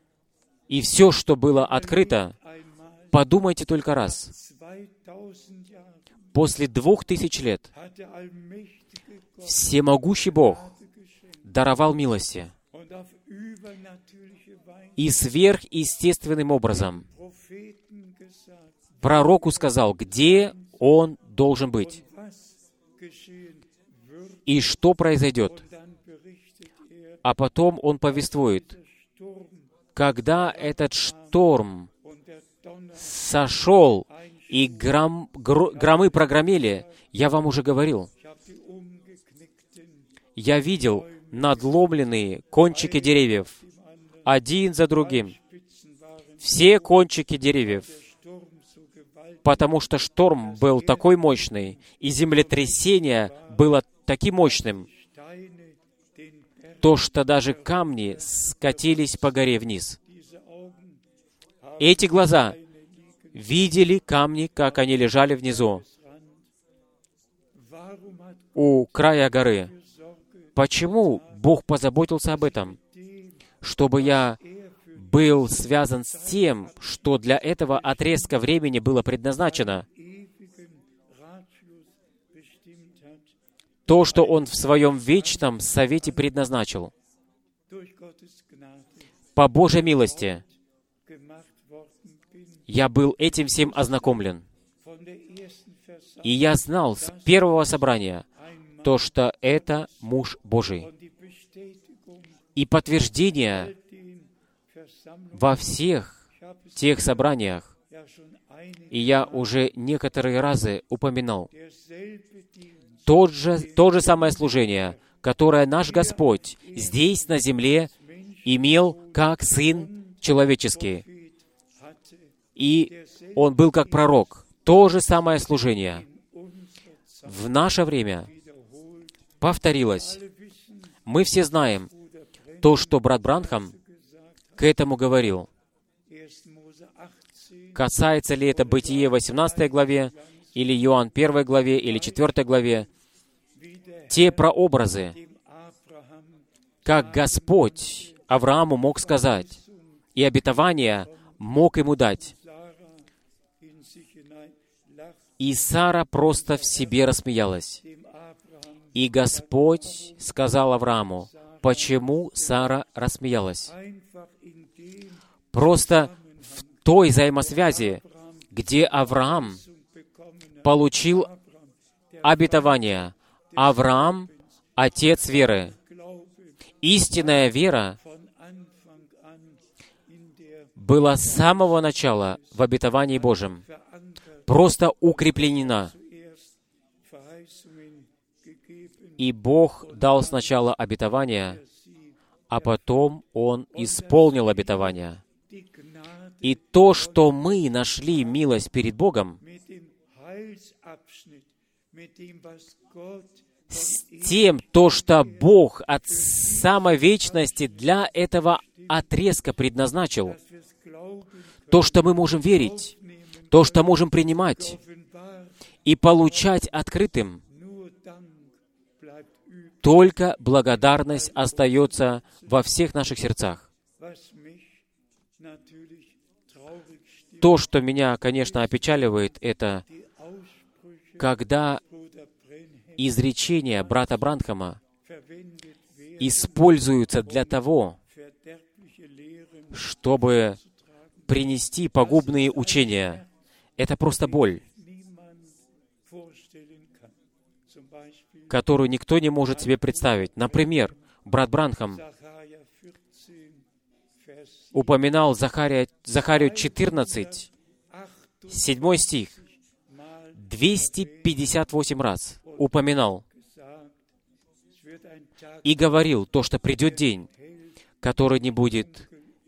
и все, что было открыто, einmal подумайте только раз. zweitausend Jahren После двух тысяч лет hat der allmächtige Gott всемогущий Бог geschenkt даровал милости. und auf übernatürliche Weise И сверхъестественным образом Propheten gesagt, пророку сказал, где он должен быть was geschehen wird. и что произойдет. Und dann berichtet er, А потом он повествует, Sturm когда этот шторм und der Donner сошел и гром, гро- громы прогремели, я вам уже говорил, Ich habe die umgeknickten я видел надломленные кончики деревьев, один за другим. Spitzen waren, Все кончики деревьев, der Sturm so gewaltig, потому что шторм был такой мощный, и землетрясение было таким мощным, Steine den Berg. то, что даже камни скатились по горе вниз. Diese Augen haben Эти глаза liegen видели камни, как они лежали внизу, Rand. Warum hat у края горы. Gott Sorge, Почему Бог позаботился об этом? dem Чтобы я er für был связан с тем, что для этого отрезка времени было предназначено. ewigen Ratschluss bestimmt hat, То, что Он в Своем вечном совете предназначил. durch Gottes Gnade По Божьей милости gemacht worden bin, я был этим всем ознакомлен. von der ersten Versammlung И я знал с первого собрания ein Mann то, что это муж Божий. und die Bestätigung И подтверждение den Versammlungen. во всех Ich habe es тех собраниях, ja schon einige и я уже некоторые разы упоминал, derselbe Dienst тот же, то же самое служение, которое наш Господь здесь, на земле, имел как Сын человеческий. Prophet hatte И Он был как пророк. То же самое служение unsere Zeit в наше время wiederholt. повторилось. Alle wissen, Мы все знаем Bruder Brenn то, что брат Бранхам gesagt, к этому говорил. erster Mose achtzehn, Касается ли это Бытие восемнадцатой главе, или Иоанн первой главе, или четвёртой главе, wie der те прообразы, dem Abraham как Господь Аврааму мог сказать, и обетование мог ему дать. Sarah in sich hinein lacht, И Сара просто в себе рассмеялась. dem Abraham И Господь сказал Аврааму, почему Сара рассмеялась. einfach in dem Просто в той взаимосвязи, где Авраам bekommen hat. получил Abraham, der обетование. Авраам — отец веры. Glaube Истинная вера von Anfang an in der была с самого начала в обетовании Божьем, verankert, просто укрепленена. zuerst Verheißungen gegeben, И Бог дал сначала обетование, sie а потом Он исполнил обетование. die Gnade И то, что мы нашли милость перед Богом, mit dem Heilsabschnitt, mit dem, was Gott с тем, то, что Бог от самой вечности для этого отрезка предназначил, dass wir es glauben, то, что мы можем верить, nehmen, то, что можем принимать offenbar, и получать открытым, nur Dank bleibt übrig. только благодарность остается во всех наших сердцах. Was mich natürlich traurig stimmt, То, что меня, конечно, опечаливает, это die Aussprüche когда Bruder Brenhem изречения брата Бранхама verwendet werden, используются для того, verderbliche Lehren чтобы принести погубные учения. Это просто боль, niemand vorstellen kann. Zum Beispiel которую никто не может себе представить. Например, брат Бранхам Sacharja vierzehn, Vers упоминал Захария, Захарию четырнадцать, achtundzwanzig седьмой стих, Mal двести пятьдесят восемь раз упоминал gesagt, es wird ein Tag и говорил то, что придет день, который не будет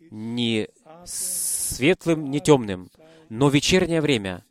ни светлым, ни темным, но в вечернее время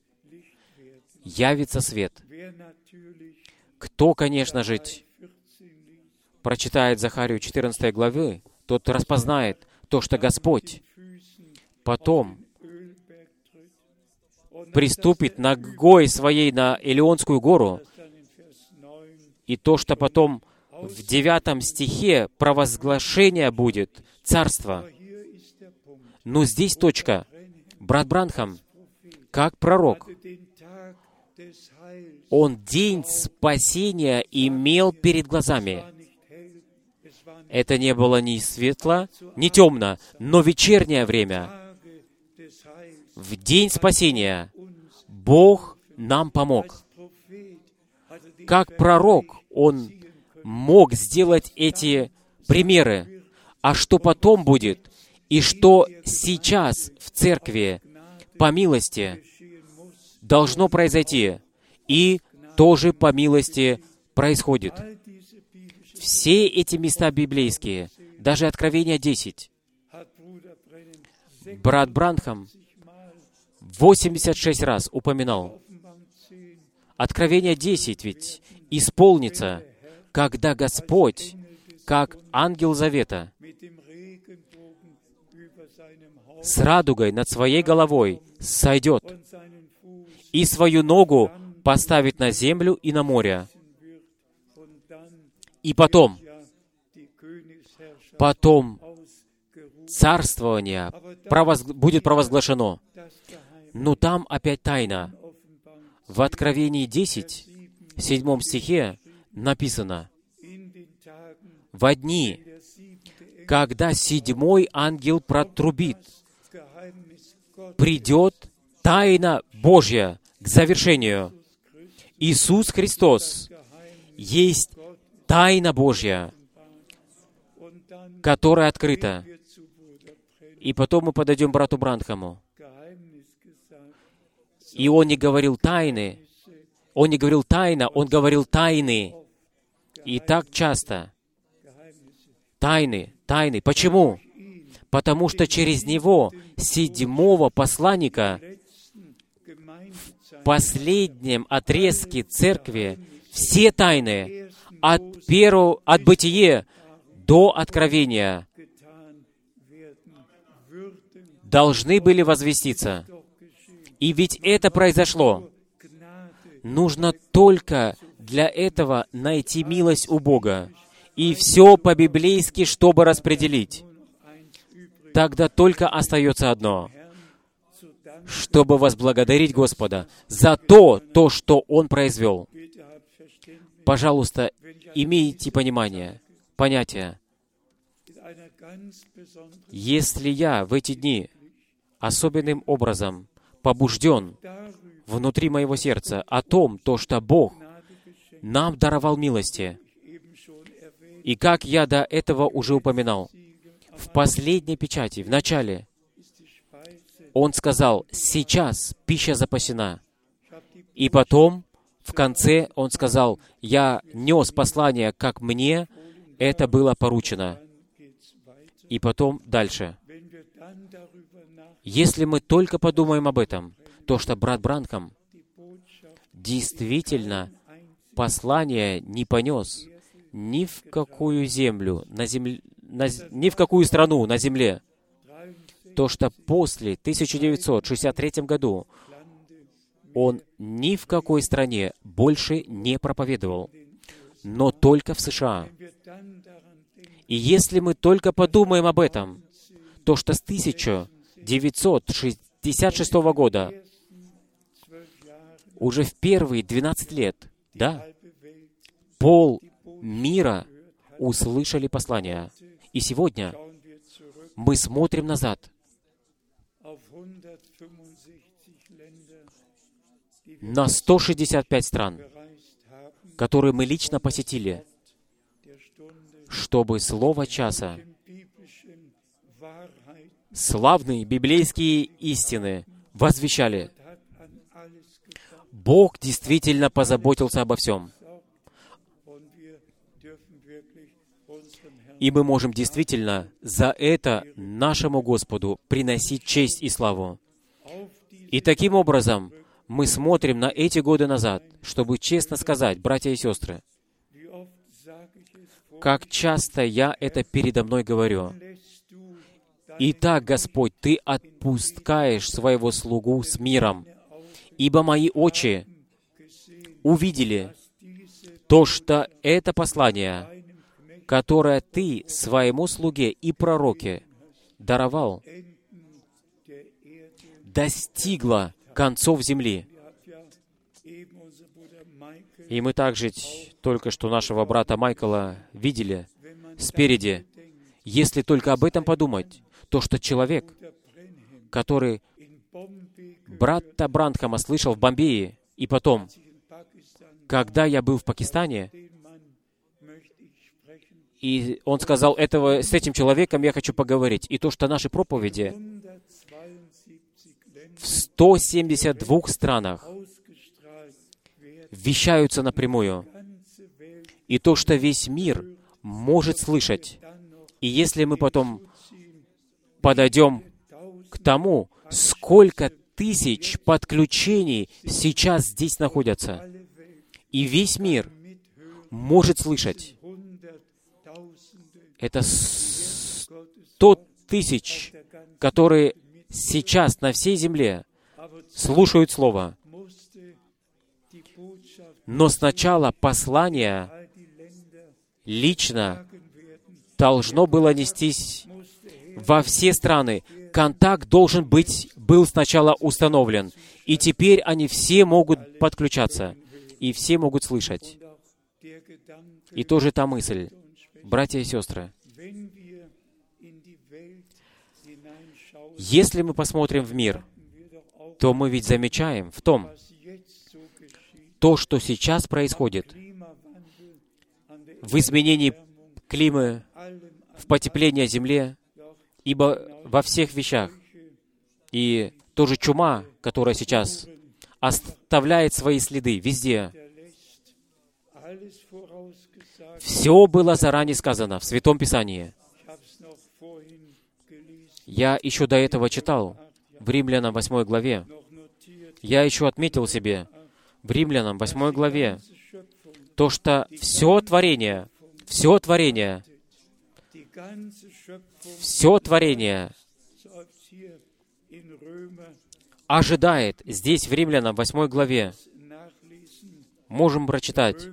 явится свет. wer natürlich Кто, конечно же, vierzehn liest, прочитает Захарию четырнадцатой главы, тот распознает то, что Господь Füßen потом Ölberg tritt und приступит ногой своей на Илионскую гору, dann in Vers neun и то, что потом в девятом стихе провозглашение будет царства. hier ist der Punkt. Но здесь точка. Брат Бранхам, как пророк, Den Tag Он день спасения имел перед глазами. Это не было ни светло, ни темно, но вечернее время. В день спасения Бог нам помог. Как пророк, Он мог сделать эти примеры. А что потом будет, и что сейчас в церкви по милости должно произойти, и тоже по милости происходит. Все эти места библейские, даже Откровение десять, брат Бранхам восемьдесят шесть раз упоминал. Откровение десять ведь исполнится, когда Господь, как ангел завета, с радугой над своей головой сойдет и свою ногу поставит на землю и на море. И потом, потом царствование провоз... будет провозглашено. Но там опять тайна. В Откровении десять, в седьмом стихе написано: «Во дни, когда седьмой ангел протрубит, придет тайна Божья к завершению». Иисус Христос есть тайна Божья, которая открыта. И потом мы подойдем к брату Бранхаму. И он не говорил тайны, он не говорил тайна, он говорил тайны. И так часто. Тайны, тайны. Почему? Потому что через него, седьмого посланника, в последнем отрезке церкви, все тайны, от первого, от бытия до откровения, должны были возвеститься. И ведь это произошло. Нужно только для этого найти милость у Бога. И все по-библейски, чтобы распределить. Тогда только остается одно. Чтобы возблагодарить Господа за то, то, что Он произвел. Пожалуйста, имейте понимание, понятие. Если я в эти дни особенным образом побужден внутри моего сердца о том, то, что Бог нам даровал милости, и как я до этого уже упоминал, в последней печати, в начале, Он сказал: «Сейчас пища запасена». И потом, в конце, Он сказал: «Я нес послание, как мне это было поручено». И потом дальше. Если мы только подумаем об этом, то что брат Бранхам действительно послание не понес ни в какую землю, на земле, на, ни в какую страну на земле, то что после тысяча девятьсот шестьдесят третьем году он ни в какой стране больше не проповедовал, но только в США. И если мы только подумаем об этом, то что с тысяча девятьсот шестьдесят шестого года, уже в первые двенадцать лет, да, пол мира услышали послание. И сегодня мы смотрим назад на сто шестьдесят пять стран, которые мы лично посетили, чтобы Слово часа, славные библейские истины возвещали. Бог действительно позаботился обо всем. И мы можем действительно за это нашему Господу приносить честь и славу. И таким образом мы смотрим на эти годы назад, чтобы честно сказать, братья и сестры, как часто я это передо мной говорю. Итак, Господь, Ты отпускаешь своего слугу с миром, ибо мои очи увидели то, что это послание, которое Ты своему слуге и пророке даровал, достигло концов земли. И мы также только что нашего брата Майкла видели спереди. Если только об этом подумать, то что человек, который брата Бранхама слышал в Бомбее, и потом, когда я был в Пакистане, и он сказал, этого, с этим человеком я хочу поговорить. И то, что наши проповеди в ста семидесяти двух странах вещаются напрямую. И то, что весь мир может слышать. И если мы потом подойдем к тому, сколько тысяч подключений сейчас здесь находятся, и весь мир может слышать, это сто тысяч, которые сейчас на всей земле слушают Слово. Но сначала послание лично должно было нестись во все страны. Контакт должен быть, был сначала установлен. И теперь они все могут подключаться. И все могут слышать. И тоже та мысль, братья и сестры, если мы посмотрим в мир, то мы ведь замечаем в том, то, что сейчас происходит в изменении климы, в потеплении Земли, ибо во всех вещах. И тоже чума, которая сейчас оставляет свои следы везде. Все было заранее сказано в Святом Писании. Я еще до этого читал в Римлянам восьмой главе. Я еще отметил себе в Римлянам восьмой главе то, что все творение, все творение, все творение ожидает здесь, в Римлянам восьмой главе. Можем прочитать.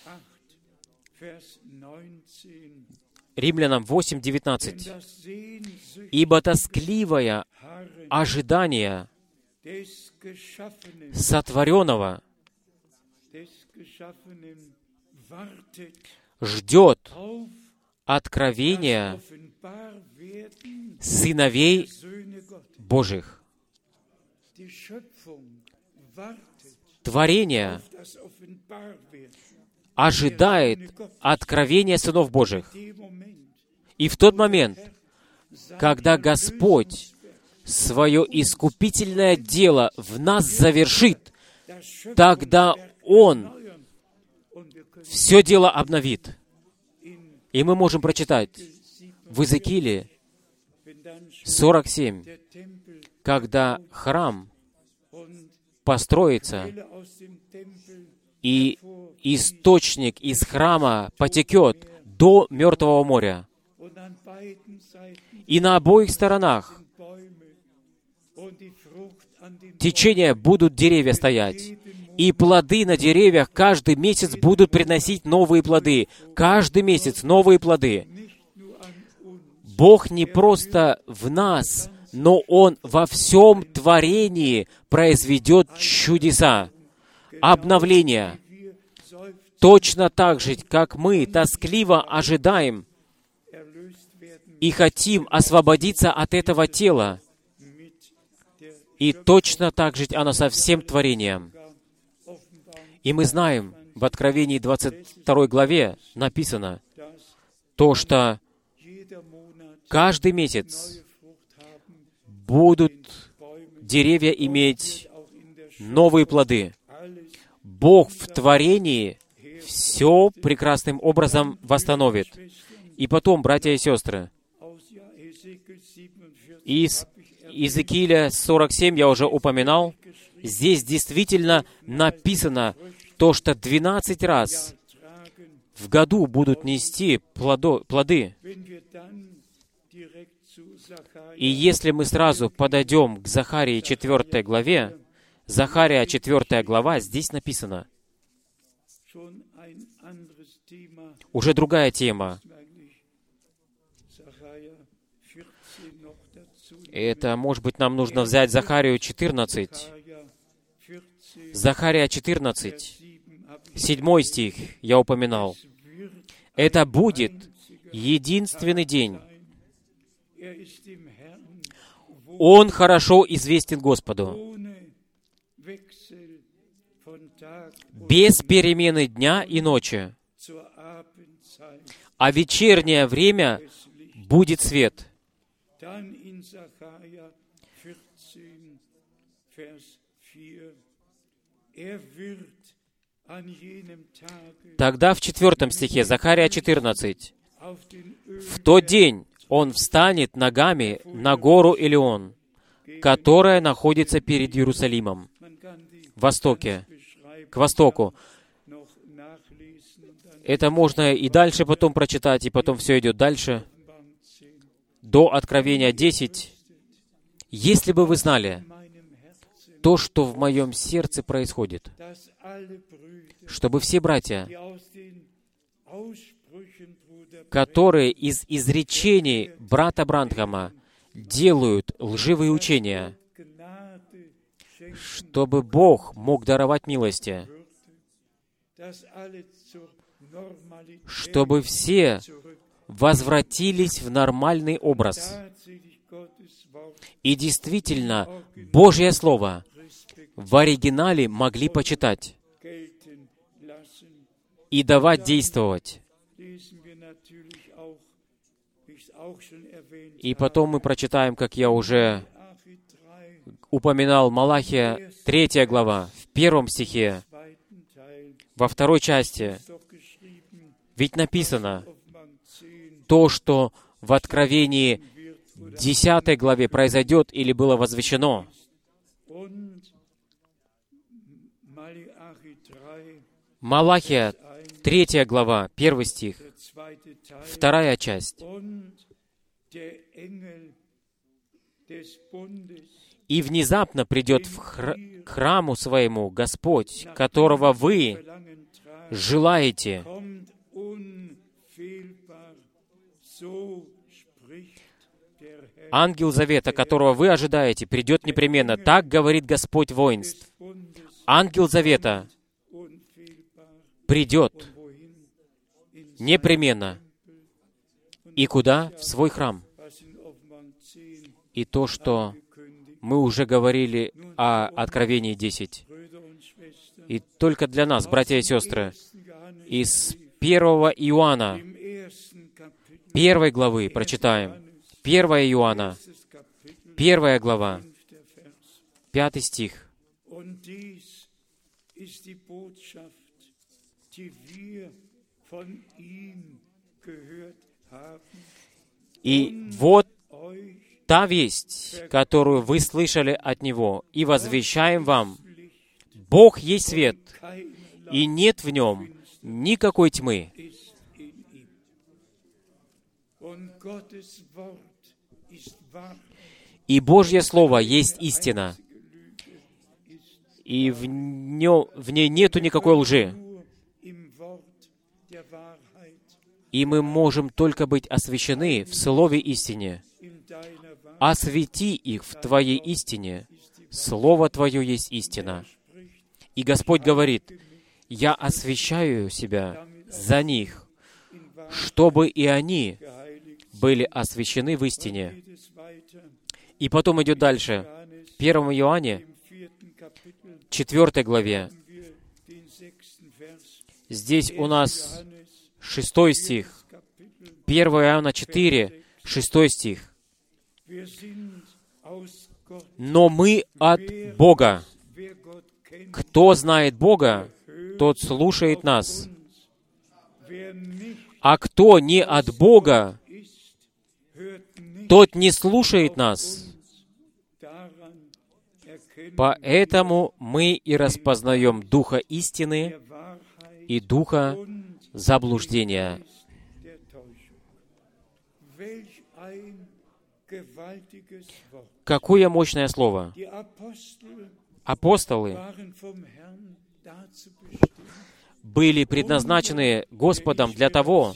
Римлянам восемь девятнадцать. «Ибо тоскливое ожидание сотворенного ждет откровения сыновей Божьих». Творение ожидает откровения сынов Божьих. И в тот момент, когда Господь свое искупительное дело в нас завершит, тогда Он все дело обновит. И мы можем прочитать в Иезекииле сорок семь, когда храм построится, и источник из храма потекет до Мертвого моря. И на обоих сторонах течения будут деревья стоять. И плоды на деревьях каждый месяц будут приносить новые плоды. Каждый месяц новые плоды. Бог не просто в нас, но Он во всем творении произведет чудеса, обновления. Точно так же, как мы тоскливо ожидаем и хотим освободиться от этого тела, и точно так же оно со всем творением. И мы знаем, в Откровении двадцать второй главе написано то, что каждый месяц будут деревья иметь новые плоды. Бог в творении все прекрасным образом восстановит. И потом, братья и сестры, из Иезекииля сорок семь я уже упоминал, здесь действительно написано то, что двенадцать раз в году будут нести плодо, плоды. И если мы сразу подойдем к Захарии четвёртой главе, Захария четвёртая глава, здесь написано, уже другая тема. Это, может быть, нам нужно взять Захарию четырнадцать, Захария четырнадцать, седьмой стих я упоминал. Это будет единственный день. Он хорошо известен Господу. Без перемены дня и ночи. А вечернее время будет свет. Тогда в четвертом стихе, Захария четырнадцать, «В тот день он встанет ногами на гору Илион, которая находится перед Иерусалимом, в востоке, к востоку». Это можно и дальше потом прочитать, и потом все идет дальше, до Откровения десять. Если бы вы знали то, что в моем сердце происходит, чтобы все братья, которые из изречений брата Бранхама делают лживые учения, чтобы Бог мог даровать милости, чтобы все возвратились в нормальный образ. И действительно, Божье Слово в оригинале могли почитать и давать действовать. И потом мы прочитаем, как я уже упоминал, Малахия, третья глава, в первом стихе, во второй части. Ведь написано, то, что в Откровении десятой главе произойдет или было возвещено. Малахия, третья глава, первый стих, вторая часть. «И внезапно придет в хр- к храму своему Господь, которого вы желаете». Ангел Завета, которого вы ожидаете, придет непременно. Так говорит Господь воинств. Ангел Завета придет непременно. И куда? В свой храм. И то, что мы уже говорили о Откровении десять. И только для нас, братья и сестры, из первого Иоанна, первой главы прочитаем. первое Иоанна, первая глава, пятый стих. «И вот та весть, которую вы слышали от Него, и возвещаем вам. Бог есть свет, и нет в Нем никакой тьмы». И Божье Слово есть истина, и в, нем, в ней нету никакой лжи. И мы можем только быть освящены в Слове истине. Освети их в Твоей истине. Слово Твое есть истина. И Господь говорит, «Я освящаю себя за них, чтобы и они были освящены в истине». И потом идет дальше. В первом Иоанне, четвёртой главе. Здесь у нас шестой стих. первое Иоанна четыре, шестой стих. «Но мы от Бога. Кто знает Бога, тот слушает нас. А кто не от Бога, тот не слушает нас. Поэтому мы и распознаем духа истины и духа заблуждения». Какое мощное слово! Апостолы были предназначены Господом для того,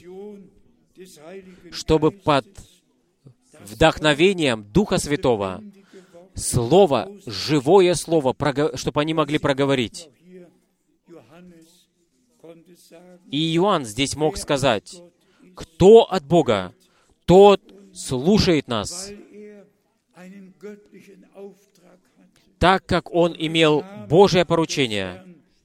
чтобы под вдохновением Духа Святого Слово, живое Слово, чтобы они могли проговорить. И Иоанн здесь мог сказать, кто от Бога, тот слушает нас. Так как он имел Божие поручение,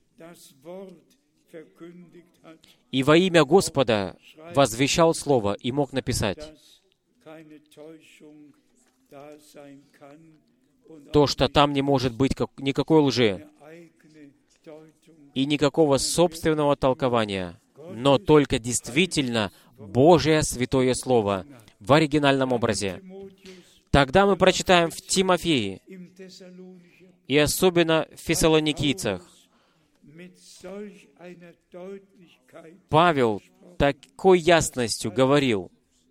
и во имя Господа возвещал Слово, и мог написать то, что там не может быть никакой лжи и никакого собственного толкования, но только действительно Божие Святое Слово в оригинальном образе. Тогда мы прочитаем в Тимофее, и особенно в Фессалоникийцах, Павел такой ясностью говорил,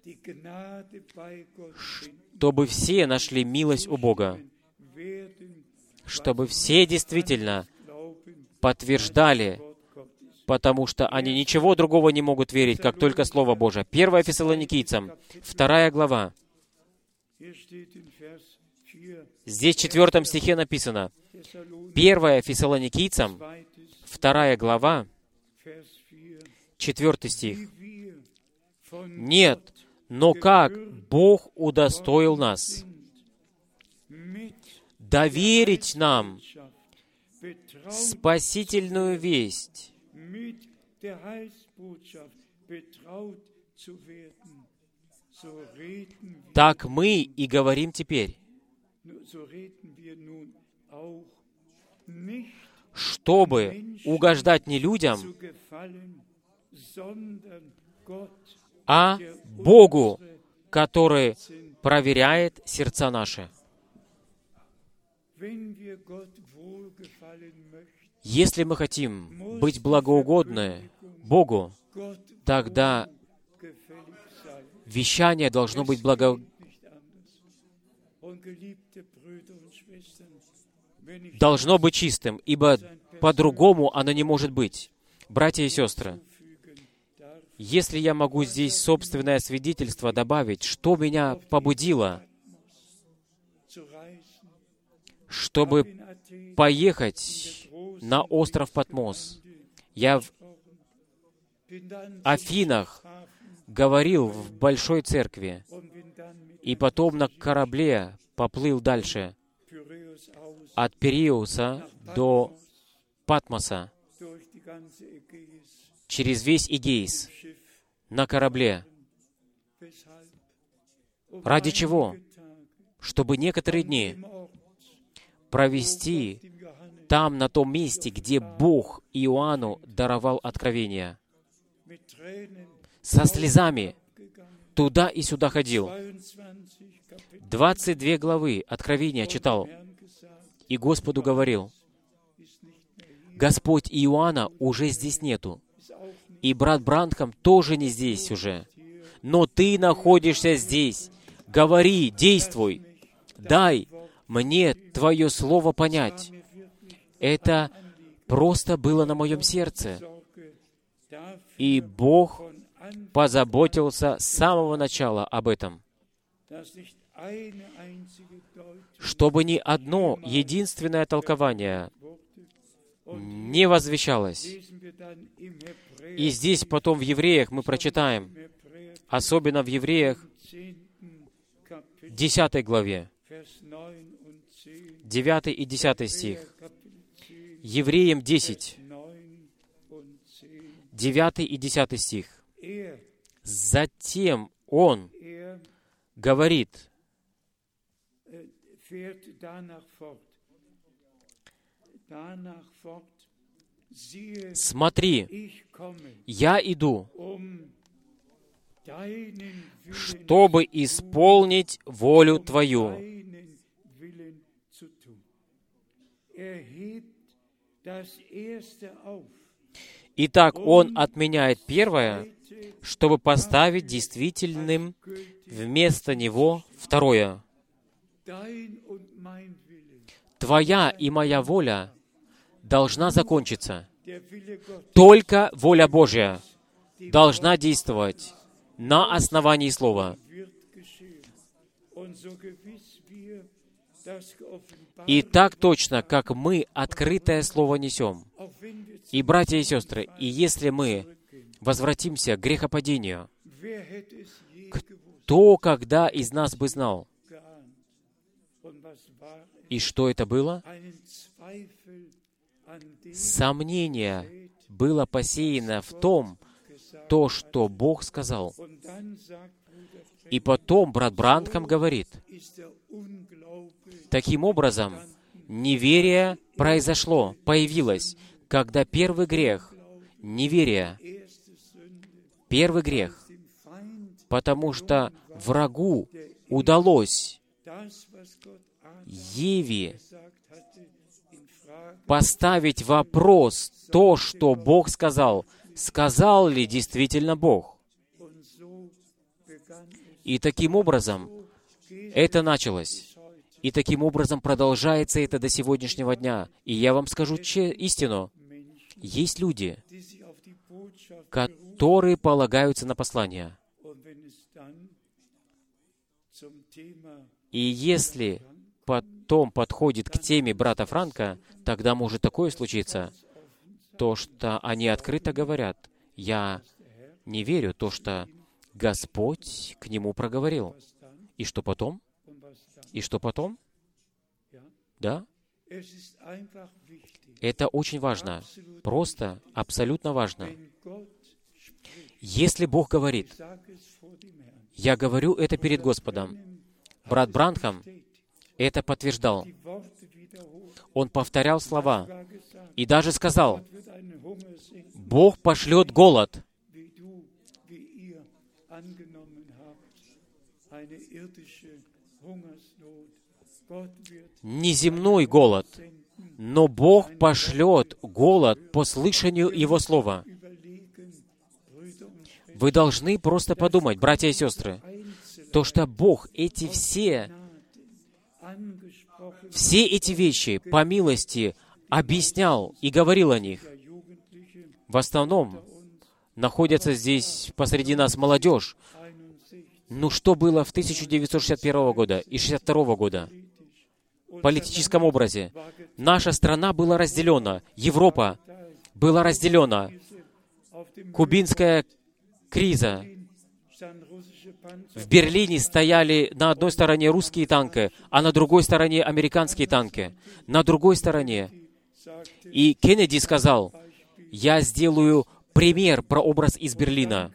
чтобы все нашли милость у Бога, чтобы все действительно подтверждали, потому что они ничего другого не могут верить, как только Слово Божие. Первое Фессалоникийцам, вторая глава. Здесь в четвертом стихе написано, первое Фессалоникийцам, вторая глава, четвертый стих. «Нет, но как Бог удостоил нас доверить нам спасительную весть, так мы и говорим теперь, чтобы угождать не людям, а Богу, который проверяет сердца наши». Если мы хотим быть благоугодны Богу, тогда вещание должно быть благо... должно быть чистым, ибо по-другому оно не может быть. Братья и сестры, если я могу здесь собственное свидетельство добавить, что меня побудило, чтобы поехать на остров Патмос. Я в Афинах говорил в большой церкви, и потом на корабле поплыл дальше, от Пиреуса до Патмоса, через весь Эгейс, на корабле. Ради чего? Чтобы некоторые дни провести там, на том месте, где Бог Иоанну даровал откровение. Со слезами туда и сюда ходил. двадцать две главы Откровения читал. И Господу говорил, Господь, Иоанна уже здесь нету. И брат Бранхам тоже не здесь уже. Но ты находишься здесь. Говори, действуй. Дай мне Твое Слово понять. Это просто было на моем сердце. И Бог позаботился с самого начала об этом. Чтобы ни одно единственное толкование не возвещалось. И здесь потом в Евреях мы прочитаем, особенно в Евреях десятой главе, девятый и десятый стих. Евреям десять, девятый и десятый стих. Затем он говорит, «Смотри, я иду, чтобы исполнить волю Твою». Итак, Он отменяет первое, чтобы поставить действительным вместо него второе. Твоя и моя воля должна закончиться. Только воля Божья должна действовать на основании Слова. И так точно, как мы открытое Слово несем. И, братья и сестры, и если мы возвратимся к грехопадению, кто когда из нас бы знал? И что это было? Сомнение было посеяно в том, то, что Бог сказал. И потом брат Бранхам говорит, таким образом, неверие произошло, появилось, когда первый грех, неверие, первый грех, потому что врагу удалось Еве поставить вопрос, то, что Бог сказал, сказал ли действительно Бог. И таким образом это началось. И таким образом продолжается это до сегодняшнего дня. И я вам скажу че- истину. Есть люди, которые полагаются на послание. И если потом подходит к теме брата Франка, тогда может такое случиться, то, что они открыто говорят, «Я не верю то, что Господь к нему проговорил». И что потом? И что потом? Да? Это очень важно. Просто, абсолютно важно. Если Бог говорит, я говорю это перед Господом. Брат Бранхам это подтверждал. Он повторял слова и даже сказал, Бог пошлет голод. Не земной голод, но Бог пошлет голод по слышанию Его Слова. Вы должны просто подумать, братья и сестры, то, что Бог эти все, все эти вещи по милости объяснял и говорил о них. В основном находится здесь посреди нас молодежь. Ну что было в тысяча девятьсот шестьдесят первого года и шестьдесят второго года? В политическом образе. Наша страна была разделена. Европа была разделена. Кубинская криза. В Берлине стояли на одной стороне русские танки, а на другой стороне американские танки. На другой стороне. И Кеннеди сказал, я сделаю пример, прообраз из Берлина.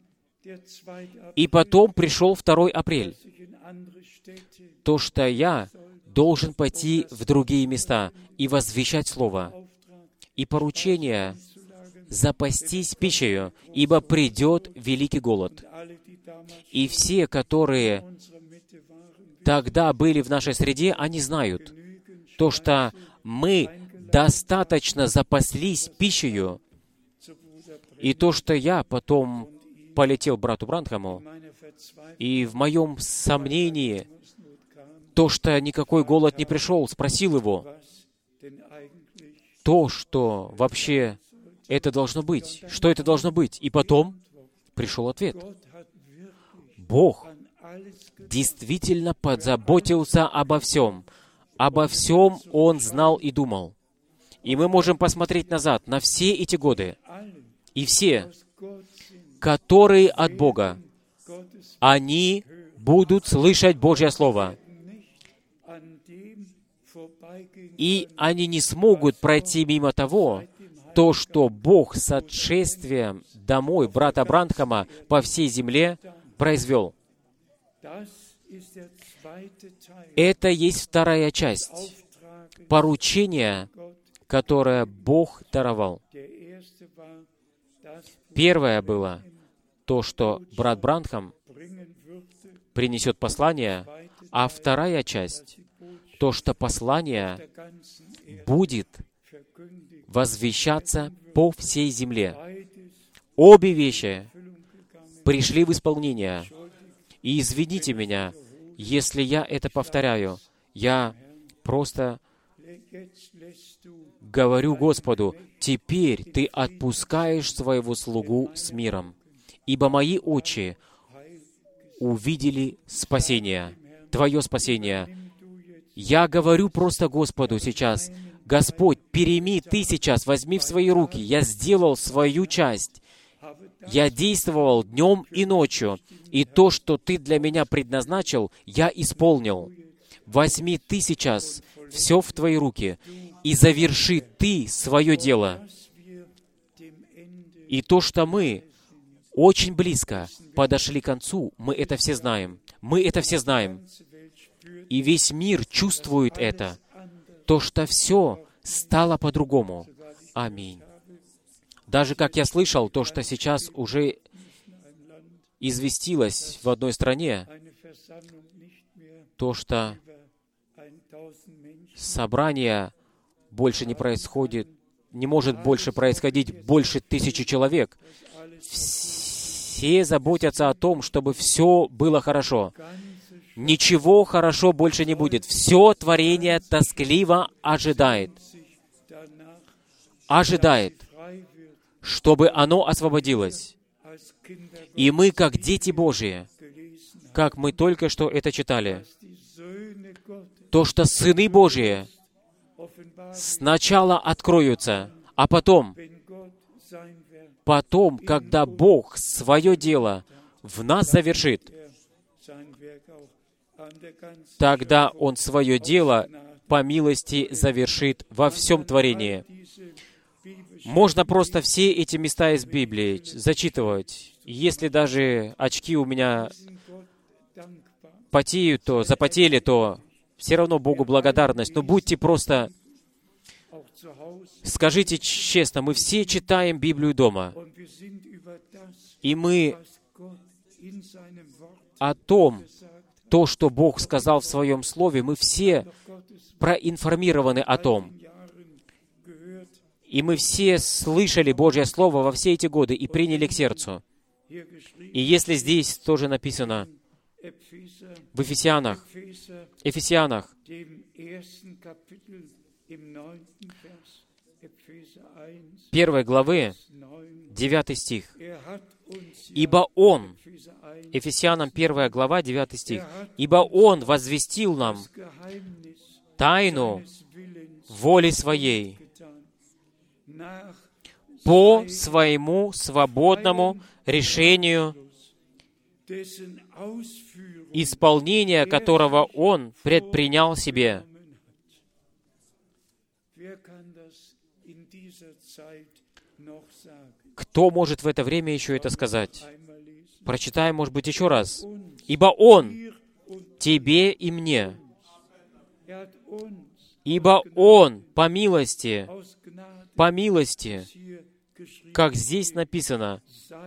И потом пришел второй апрель. То, что я должен пойти в другие места и возвещать Слово. И поручение запастись пищею, ибо придет великий голод. И все, которые тогда были в нашей среде, они знают то, что мы достаточно запаслись пищею, и то, что я потом полетел к брату Бранхаму, и в моем сомнении, то, что никакой голод не пришел, спросил его, то, что вообще это должно быть, что это должно быть. И потом пришел ответ. Бог действительно позаботился обо всем. Обо всем Он знал и думал. И мы можем посмотреть назад на все эти годы. И все, которые от Бога, они будут слышать Божье Слово. И они не смогут пройти мимо того, то, что Бог с отшествием домой брата Бранхама по всей земле произвел. Это есть вторая часть поручения, которое Бог даровал. Первое было то, что брат Бранхам принесет послание, а вторая часть — то, что послание будет возвещаться по всей земле. Обе вещи пришли в исполнение. И извините меня, если я это повторяю, я просто говорю Господу, теперь Ты отпускаешь своего слугу с миром, ибо мои очи увидели спасение, Твое спасение. Я говорю просто Господу сейчас: Господь, перейми Ты сейчас, возьми в свои руки. Я сделал свою часть. Я действовал днем и ночью. И то, что Ты для меня предназначил, я исполнил. Возьми Ты сейчас все в Твои руки и заверши Ты свое дело. И то, что мы очень близко подошли к концу, мы это все знаем. Мы это все знаем. И весь мир чувствует это. То, что все стало по-другому. Аминь. Даже как я слышал, то, что сейчас уже известилось в одной стране, то, что собрание больше не происходит, не может больше происходить больше тысячи человек. Все заботятся о том, чтобы все было хорошо. Ничего хорошо больше не будет. Все творение тоскливо ожидает. Ожидает, чтобы оно освободилось. И мы, как дети Божьи, как мы только что это читали, то, что сыны Божьи сначала откроются, а потом, потом, когда Бог свое дело в нас завершит, тогда Он свое дело по милости завершит во всем творении. Можно просто все эти места из Библии зачитывать. Если даже очки у меня потеют, то запотели, то все равно Богу благодарность. Но будьте просто... Скажите честно, мы все читаем Библию дома. И мы о том, то, что Бог сказал в Своем Слове, мы все проинформированы о том. И мы все слышали Божье Слово во все эти годы и приняли к сердцу. И если здесь тоже написано в Ефесянах, Ефесянах, первой главы, девятый стих. «Ибо Он», Ефесянам первая глава, девятый стих, «Ибо Он возвестил нам тайну воли Своей по Своему свободному решению, исполнение которого Он предпринял себе». Кто может в это время еще это сказать? Прочитаем, может быть, еще раз. «Ибо Он тебе и мне, ибо Он по милости, по милости, как здесь написано,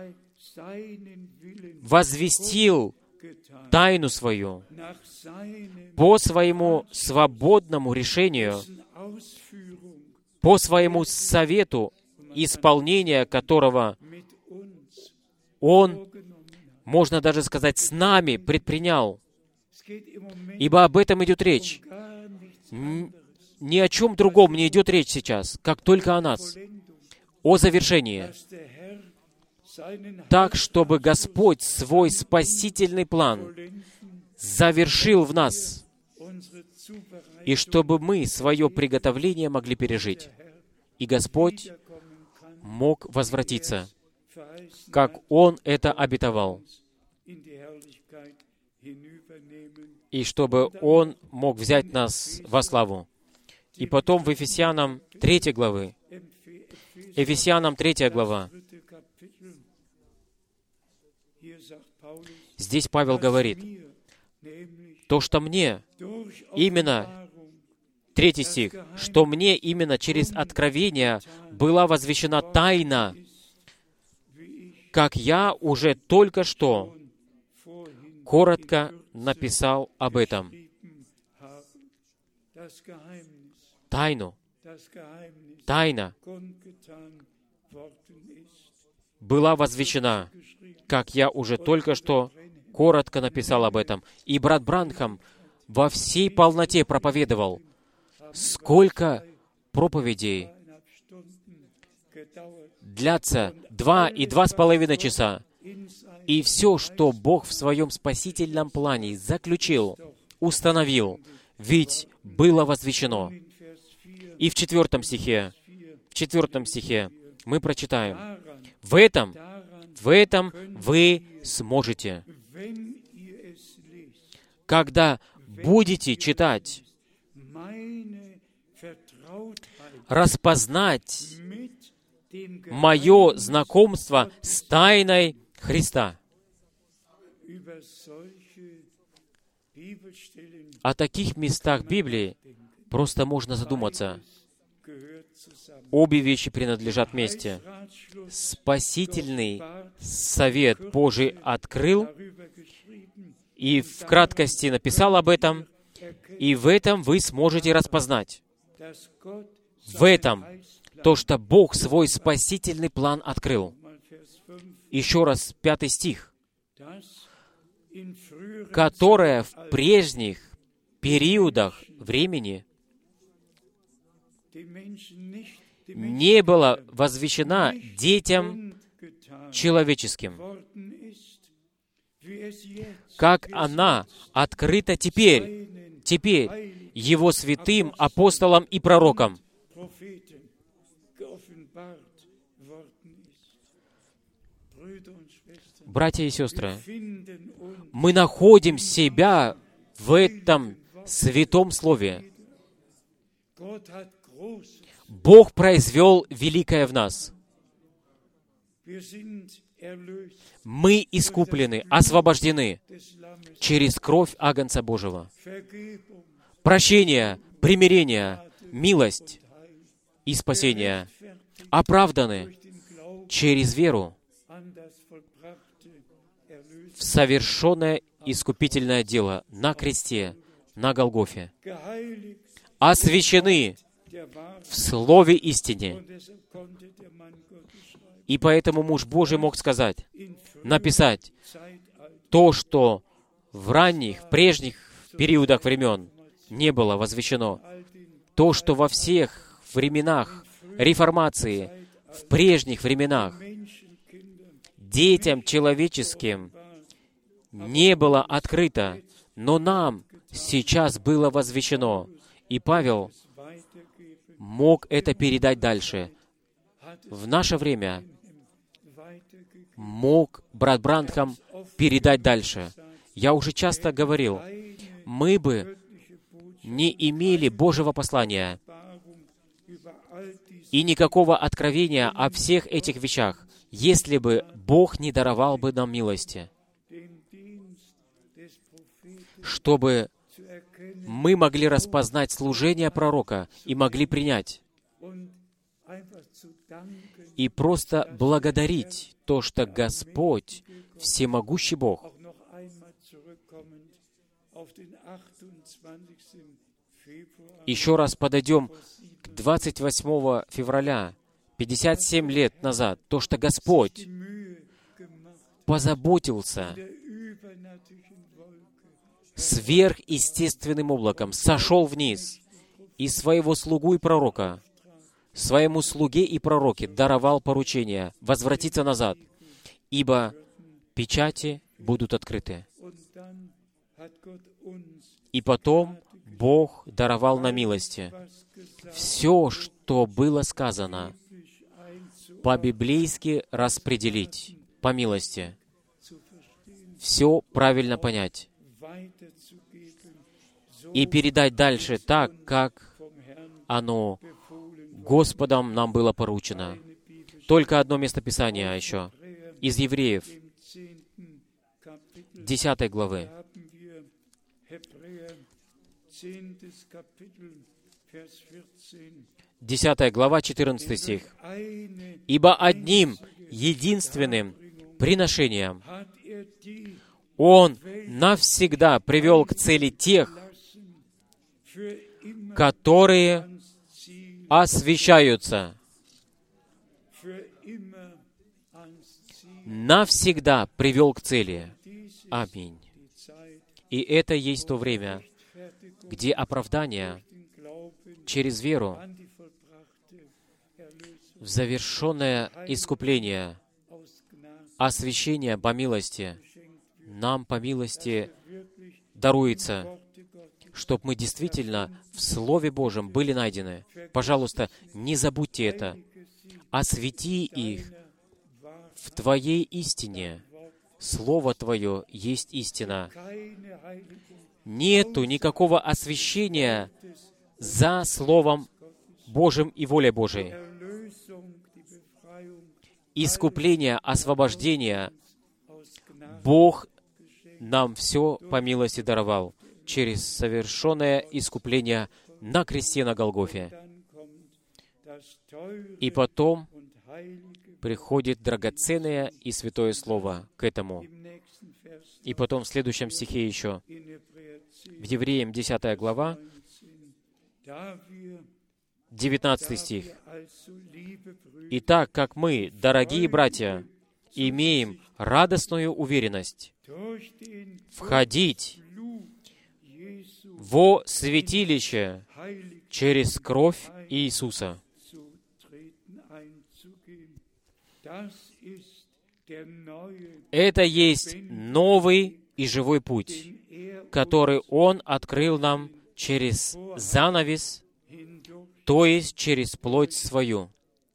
возвестил тайну свою по своему свободному решению, по своему совету, исполнение которого Он, можно даже сказать, с нами предпринял. Ибо об этом идет речь. Ни о чем другом не идет речь сейчас, как только о нас, о завершении. Так, чтобы Господь свой спасительный план завершил в нас, и чтобы мы свое приготовление могли пережить. И Господь мог возвратиться, как Он это обетовал, и чтобы Он мог взять нас во славу. И потом в Ефесянам третьей главы, Ефесянам третья глава, здесь Павел говорит, то, что мне, именно, третий стих, что мне именно через откровение была возвещена тайна, как я уже только что коротко написал об этом. Тайну, тайна была возвещена, как я уже только что коротко написал об этом. И брат Бранхам во всей полноте проповедовал. Сколько проповедей длятся два и два с половиной часа. И все, что Бог в Своем спасительном плане заключил, установил, ведь было возвещено. И в четвертом стихе, в четвертом стихе мы прочитаем, в этом, в этом вы сможете, когда будете читать, распознать мое знакомство с тайной Христа. О таких местах Библии просто можно задуматься. Обе вещи принадлежат вместе. Спасительный совет Божий открыл и в краткости написал об этом, и в этом вы сможете распознать. В этом то, что Бог свой спасительный план открыл. Еще раз, пятый стих. Которое в прежних периодах времени не была возвещена детям человеческим, как она открыта теперь, теперь Его святым апостолам и пророкам. Братья и сестры, мы находим себя в этом святом Слове. Бог произвел великое в нас. Мы искуплены, освобождены через кровь Агнца Божьего. Прощение, примирение, милость и спасение оправданы через веру в совершенное искупительное дело на кресте, на Голгофе. Освящены в Слове истине. И поэтому муж Божий мог сказать, написать то, что в ранних, в прежних периодах времен не было возвещено. То, что во всех временах реформации, в прежних временах, детям человеческим не было открыто, но нам сейчас было возвещено. И Павел мог это передать дальше. В наше время мог брат Бранхам передать дальше. Я уже часто говорил, мы бы не имели Божьего послания и никакого откровения о всех этих вещах, если бы Бог не даровал бы нам милости, чтобы мы могли распознать служение пророка и могли принять. И просто благодарить то, что Господь, всемогущий Бог, еще раз подойдем к двадцать восьмого февраля, пятьдесят семь лет назад, то, что Господь позаботился сверхъестественным облаком, сошел вниз и своего слугу и пророка, своему слуге и пророке даровал поручение возвратиться назад, ибо печати будут открыты. И потом Бог даровал на милости. Все, что было сказано, по-библейски распределить, по милости. Все правильно понять. И передать дальше так, как оно Господом нам было поручено. Только одно местописание еще. Из Евреев, десятой главы. десятая глава, четырнадцатый стих. «Ибо одним единственным приношением Он навсегда привел к цели тех, которые освящаются». Навсегда привел к цели. Аминь. И это есть то время, где оправдание через веру в завершенное искупление, освящение по милости, нам по милости даруется, чтобы мы действительно в Слове Божьем были найдены. Пожалуйста, не забудьте это. Освети их в Твоей истине. Слово Твое есть истина. Нету никакого освящения за Словом Божьим и волей Божией. Искупление, освобождение Бог нам все по милости даровал через совершенное искупление на кресте на Голгофе. И потом приходит драгоценное и святое Слово к этому. И потом в следующем стихе еще, в Евреям десятая глава, девятнадцатый стих. «Итак, как мы, дорогие братья, имеем радостную уверенность входить во святилище через кровь Иисуса». Это есть новый и живой путь, который Он открыл нам через занавес, то есть через плоть свою.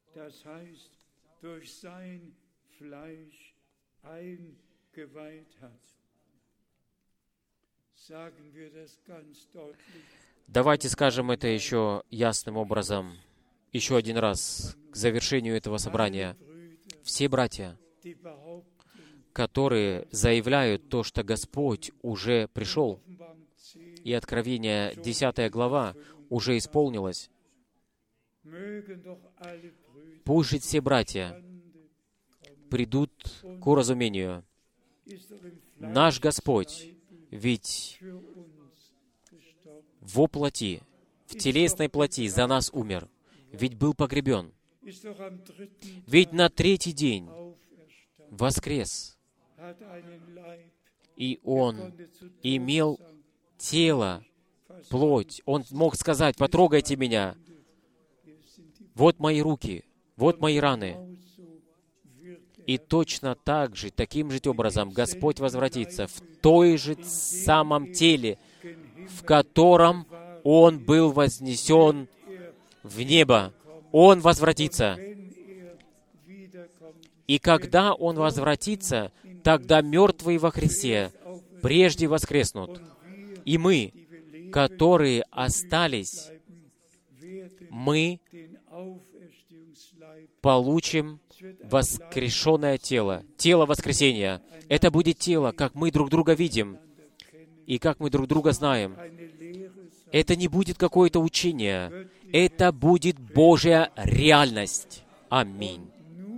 Давайте скажем это еще ясным образом, еще один раз, к завершению этого собрания. Все братья, которые заявляют то, что Господь уже пришел, и Откровение десятая глава уже исполнилась, пусть же все братья придут к уразумению. Наш Господь ведь во плоти, в телесной плоти за нас умер, ведь был погребен, ведь на третий день воскрес, и Он имел тело, плоть. Он мог сказать: «Потрогайте меня, вот мои руки, вот мои раны». И точно так же, таким же образом, Господь возвратится в той же самом теле, в котором Он был вознесен в небо. Он возвратится. И когда Он возвратится, тогда мертвые во Христе прежде воскреснут. И мы, которые остались, мы получим воскрешенное тело, тело воскресения. Это будет тело, как мы друг друга видим и как мы друг друга знаем. Это не будет какое-то учение, это будет Божья реальность. Аминь.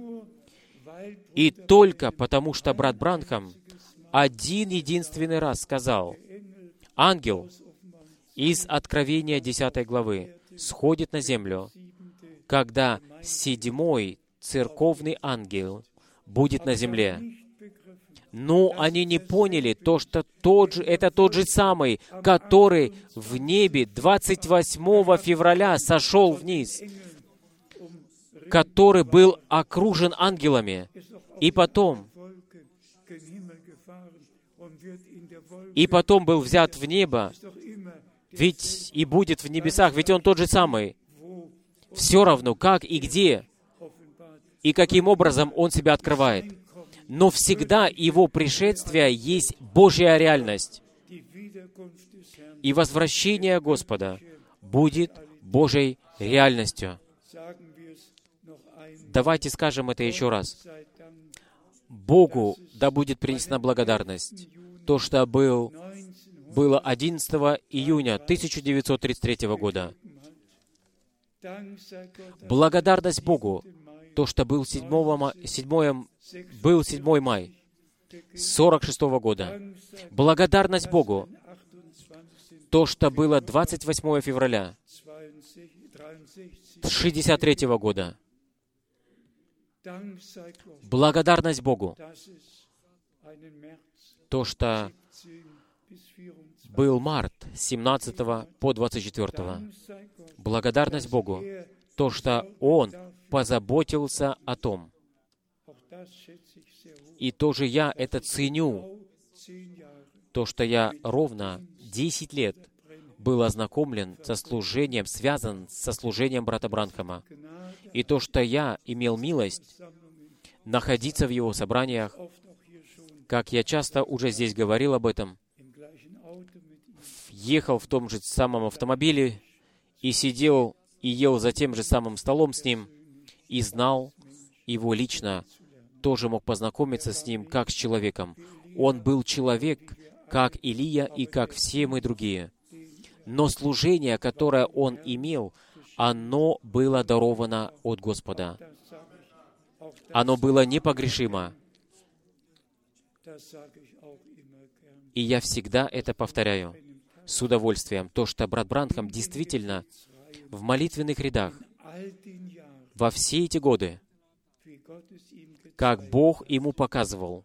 И только потому, что брат Бранхам один единственный раз сказал: ангел из Откровения десятой главы сходит на землю, когда седьмой церковный ангел будет на земле. Но они не поняли то, что тот же, это тот же самый, который в небе двадцать восьмого февраля сошел вниз, который был окружен ангелами, и потом, и потом был взят в небо, ведь и будет в небесах, ведь Он тот же самый. Все равно, как и где, и каким образом Он себя открывает. Но всегда Его пришествие есть Божья реальность. И возвращение Господа будет Божьей реальностью. Давайте скажем это еще раз. Богу да будет принесена благодарность. То, что был, было одиннадцатого июня тысяча девятьсот тридцать третьего года. Благодарность Богу, то, что был седьмого, седьмое, был седьмой мая сорок шестого года. Благодарность Богу, то, что было двадцать восьмого февраля шестьдесят третьего года. Благодарность Богу, то, что был март семнадцатого по двадцать четвёртого. Благодарность Богу, то, что Он позаботился о том. И тоже я это ценю, то, что я ровно десять лет был ознакомлен со служением, связан со служением брата Бранхама. И то, что я имел милость находиться в его собраниях, как я часто уже здесь говорил об этом, ехал в том же самом автомобиле и сидел и ел за тем же самым столом с ним, и знал его лично, тоже мог познакомиться с ним как с человеком. Он был человек, как Илия и как все мы другие. Но служение, которое он имел, оно было даровано от Господа. Оно было непогрешимо. И я всегда это повторяю с удовольствием, то, что брат Бранхам действительно в молитвенных рядах во все эти годы, как Бог ему показывал,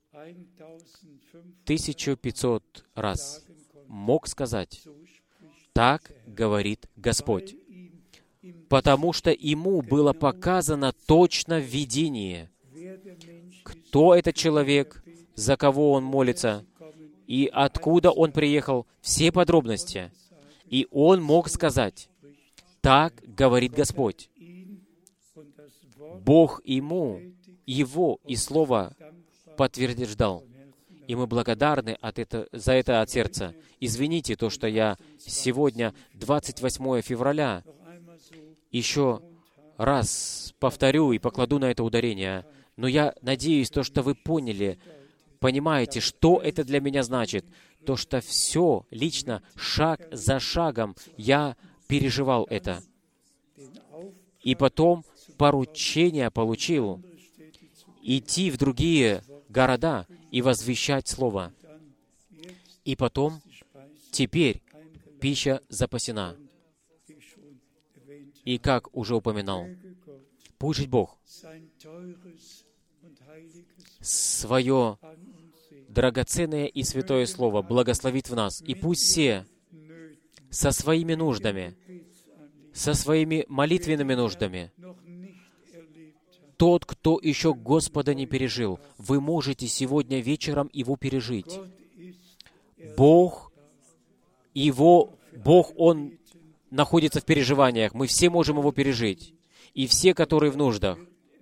тысячу пятьсот раз мог сказать: «Так говорит Господь», потому что ему было показано точно в видении, кто этот человек, за кого он молится, и откуда он приехал, все подробности. И он мог сказать: «Так говорит Господь». Бог ему, его и Слово подтверждал. И мы благодарны от это, за это от сердца. Извините то, что я сегодня, двадцать восьмое февраля, еще раз повторю и покладу на это ударение. Но я надеюсь, то, что вы поняли, понимаете, что это для меня значит. То, что все лично, шаг за шагом, я переживал это. И потом поручение получил идти в другие города и возвещать Слово. И потом, теперь, пища запасена. И как уже упоминал, пусть же Бог свое драгоценное и святое Слово благословит в нас, и пусть все со своими нуждами, со своими молитвенными нуждами, тот, кто еще Господа не пережил, вы можете сегодня вечером его пережить. Бог, его, Бог, Он находится в переживаниях. Мы все можем его пережить. И все, которые в нуждах.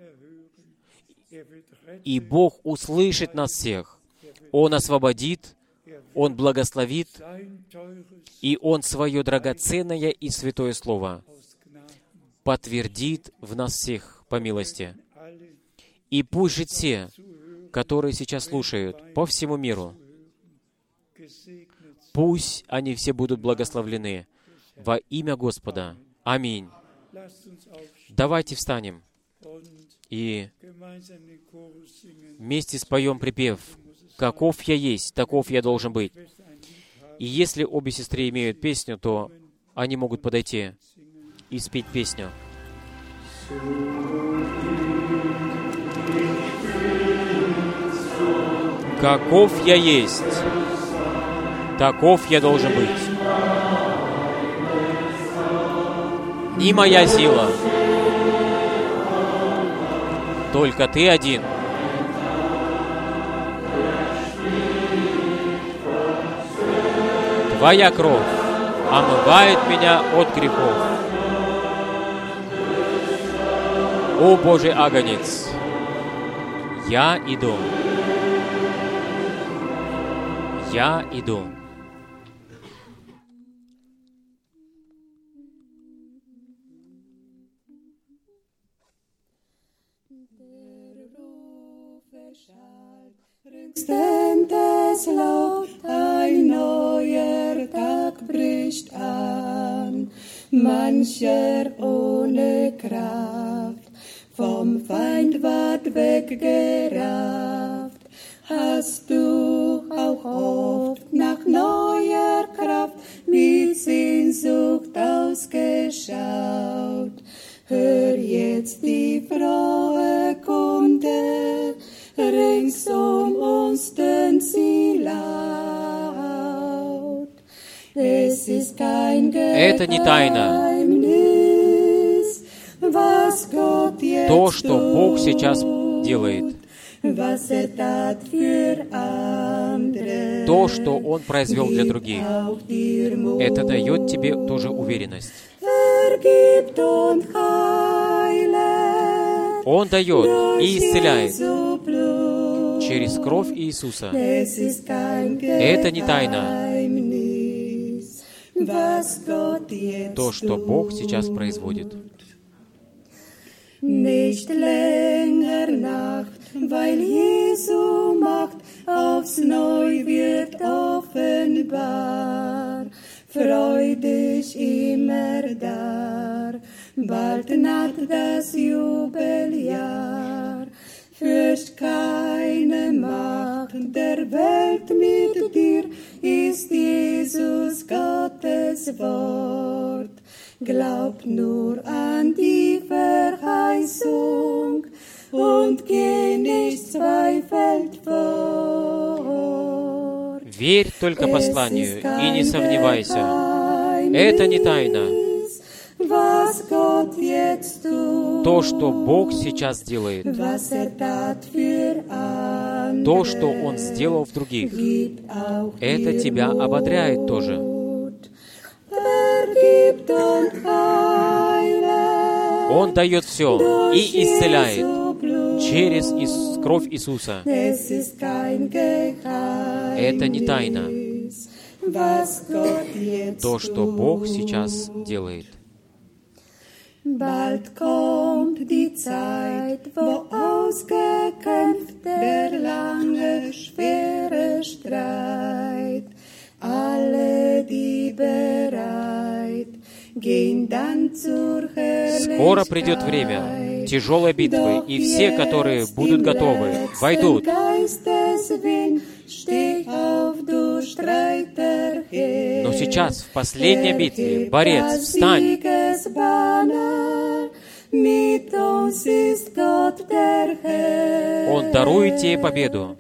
И Бог услышит нас всех. Он освободит, Он благословит, и Он свое драгоценное и святое Слово подтвердит в нас всех по милости. И пусть же все, которые сейчас слушают по всему миру, пусть они все будут благословлены во имя Господа. Аминь. Давайте встанем и вместе споем припев «Каков я есть, таков я должен быть». И если обе сестры имеют песню, то они могут подойти и спеть песню. Каков я есть, таков я должен быть. Не моя сила, только Ты один. Твоя кровь омывает меня от грехов. О Божий агнец, я иду. Я иду. Es laut, ein neuer Tag bricht an, mancher ohne Kraft, vom Feind ward weggerafft. Hast du auch oft nach neuer Kraft mit Sehnsucht ausgeschaut? Hör jetzt die frohe Kunde, rings um uns tön sie laut. Es ist kein Это не тайна. Geheimnis, was Gott jetzt То, что Бог сейчас делает. was er tat für andere. то, что Он произвел для других. Это дает тебе тоже уверенность. Он дает и исцеляет через кровь Иисуса. Это не тайна. То, что Бог сейчас производит. Nicht länger Nacht, weil Jesu Macht aufs Neu wird offenbar. Freu dich immer da, bald naht das Jubeljahr. Fürcht keine Macht der Welt mit dir, ist Jesus Gottes Wort. Glaub nur an die Verheißung und geh nicht zweifelnd vor. Верь только посланию и не сомневайся. Это не тайна. То, что Бог сейчас делает, то, что Он сделал в других, это тебя ободряет тоже. Он дает все и исцеляет через ис- кровь Иисуса. Это не тайна. То, что Бог сейчас делает. Bald kommt die Zeit, wo ausgekämpft der lange, schwere Streit. Alle, die bereit, gehen dann zur Herrlichkeit. Скоро придет время тяжелой битвы, и все, которые будут готовы, войдут. Но сейчас, в последней битве, борец, встань! Он дарует тебе победу.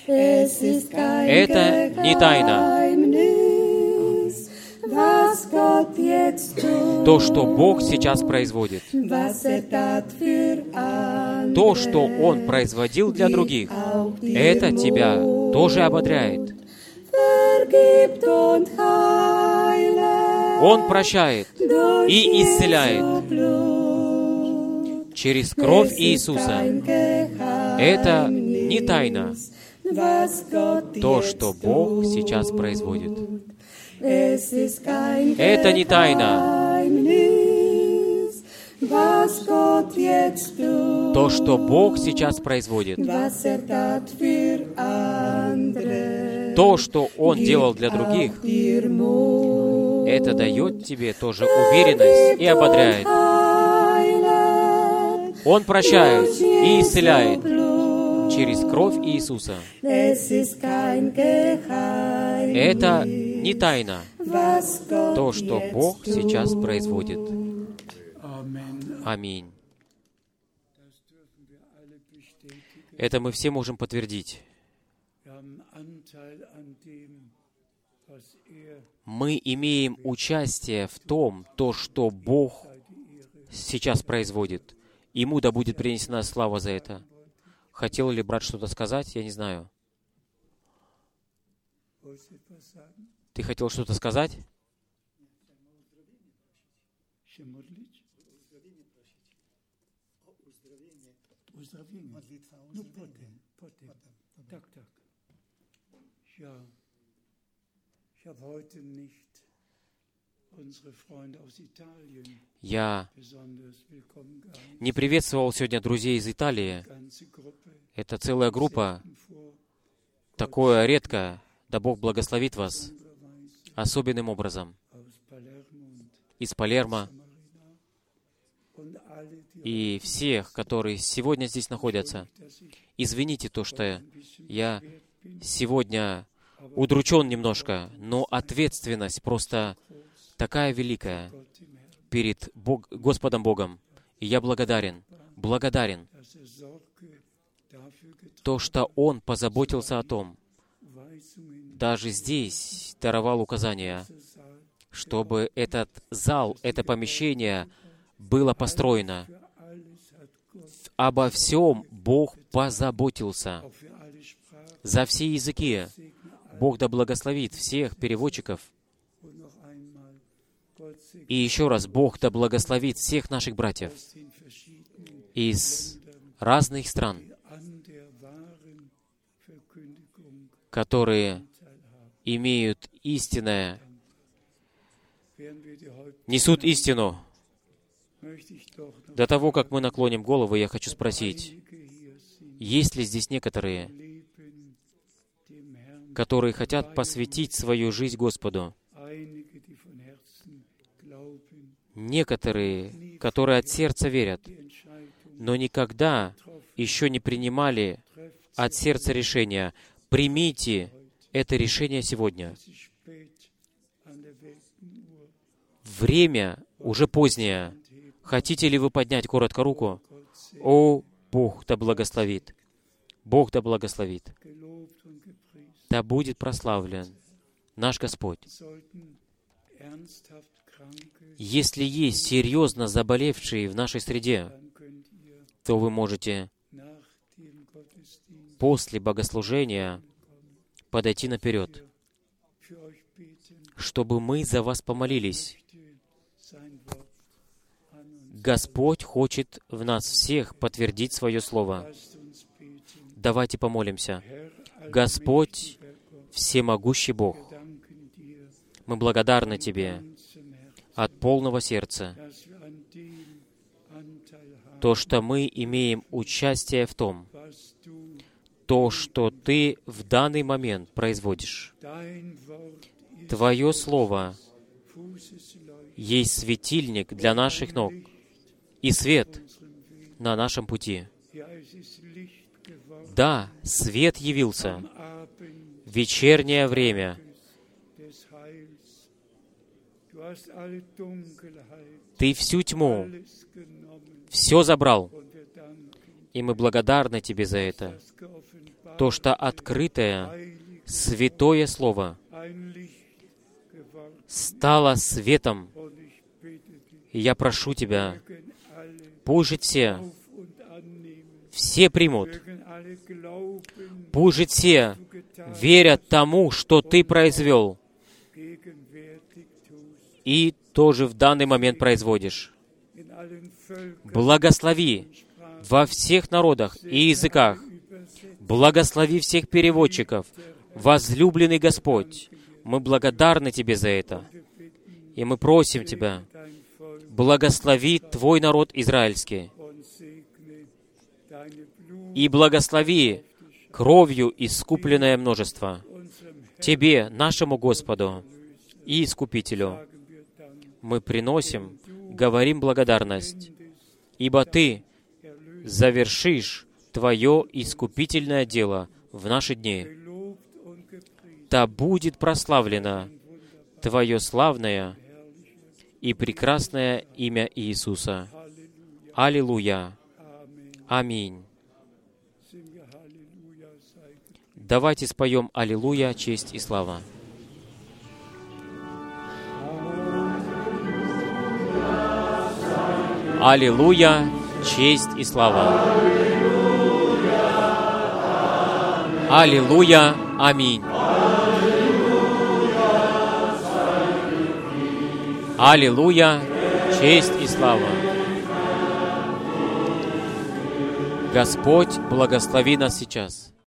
Это не тайна. То, что Бог сейчас производит, то, что Он производил для других, это тебя тоже ободряет. Он прощает и исцеляет через кровь Иисуса. Это не тайна. То, что Бог сейчас производит. Это не тайна. То, что Бог сейчас производит. То, что Он делал для других, это дает тебе тоже уверенность и ободряет. Он прощает и исцеляет через кровь Иисуса. Это не тайна. То, что Бог сейчас производит. Аминь. Это мы все можем подтвердить. Мы имеем участие в том, то, что Бог сейчас производит. Ему да будет принесена слава за это. Хотел ли брат что-то сказать? Я не знаю. Ты хотел что-то сказать? Я не приветствовал сегодня друзей из Италии. Это целая группа. Такое редко. Да Бог благословит вас особенным образом. Из Палермо. И всех, которые сегодня здесь находятся. Извините то, что я сегодня удручен немножко, но ответственность просто такая великая перед Бог, Господом Богом. И я благодарен, благодарен, то, что Он позаботился о том, даже здесь даровал указания, чтобы этот зал, это помещение было построено. Обо всем Бог позаботился. За все языки Бог да благословит всех переводчиков. Und noch einmal, Gott segne И еще раз, Бог да благословит всех наших братьев aus den verschiedenen из разных стран, an der wahren Verkündigung которые teilhaben. имеют истинное, Während wir die Häupter несут истину. möchte ich doch noch До того, как мы наклоним головы, я хочу спросить, einige hier sind, есть ли здесь некоторые, leben dem Herrn, которые хотят посвятить свою жизнь Господу? einige, die von Herzen glauben, Некоторые, которые от сердца верят, die Entscheidung но никогда еще не принимали от сердца решения. Примите это решение сегодня. es ist spät an der welten Uhr. Время уже позднее. Хотите ли вы поднять коротко руку? О, Бог да благословит. Бог да благословит. Gelobt und gepriesen. Да будет прославлен наш Господь. Sollten ernsthaft Kranke, Если есть серьезно заболевшие в нашей среде, dann könnt ihr то вы можете nach dem Gottesdienst после богослужения подойти наперед, für euch beten, чтобы мы за вас помолились. möchte sein Wort an uns. Господь хочет в нас всех подтвердить Свое Слово. Lasst uns beten. Давайте помолимся. Herr, Господь, allmächtiger Gott, всемогущий Бог, danken dir мы благодарны Тебе zum Herzen, от полного сердца, dass wir an dem Anteil haben, то, что мы имеем участие в том, was du, то, что Ты в данный момент производишь. dein Wort ist Твое Слово Fußesleuchte есть светильник для наших ног и свет unserem Weg. на нашем пути. Ja, es ist Licht geworden Да, свет явился am Abend в вечернее время. des Heils. Du hast alle Dunkelheit, Ты всю тьму, alles genommen все забрал, und wir danken, и мы благодарны Тебе за это. das geoffenbart, То, что открытое, heilig, святое Слово ein Licht geworden. стало светом. Und ich bitte dich, И я прошу Тебя, mögen alle пусть же все, auf und annehmen, все примут, mögen alle glauben, пусть же все du getan, верят тому, что Ты произвел, gegenwärtig tust, и тоже в данный момент производишь. in allen Völkern, Благослови во всех народах и языках. übersetzt. Благослови всех переводчиков. Возлюбленный Господь, мы благодарны Тебе за это. И мы просим Тебя, Dein Volk благослови Твой народ израильский. und segne deine Blut И благослови кровью искупленное множество. unserem Herrn, Тебе, нашему Господу и Искупителю, sagen wir Dank, мы приносим, говорим благодарность, ибо Ты завершишь Твое искупительное дело в наши дни. gelobt und gepriesen, Да будет прославлено Твое славное и прекрасное имя Иисуса. Аллилуйя. Аминь. singe Halleluja, sei gepriesen. Давайте споем Аллилуйя, честь и слава. Аллилуйя, честь и слава. Аллилуйя, аминь. Аллилуйя, честь и слава. Господь, благослови нас сейчас.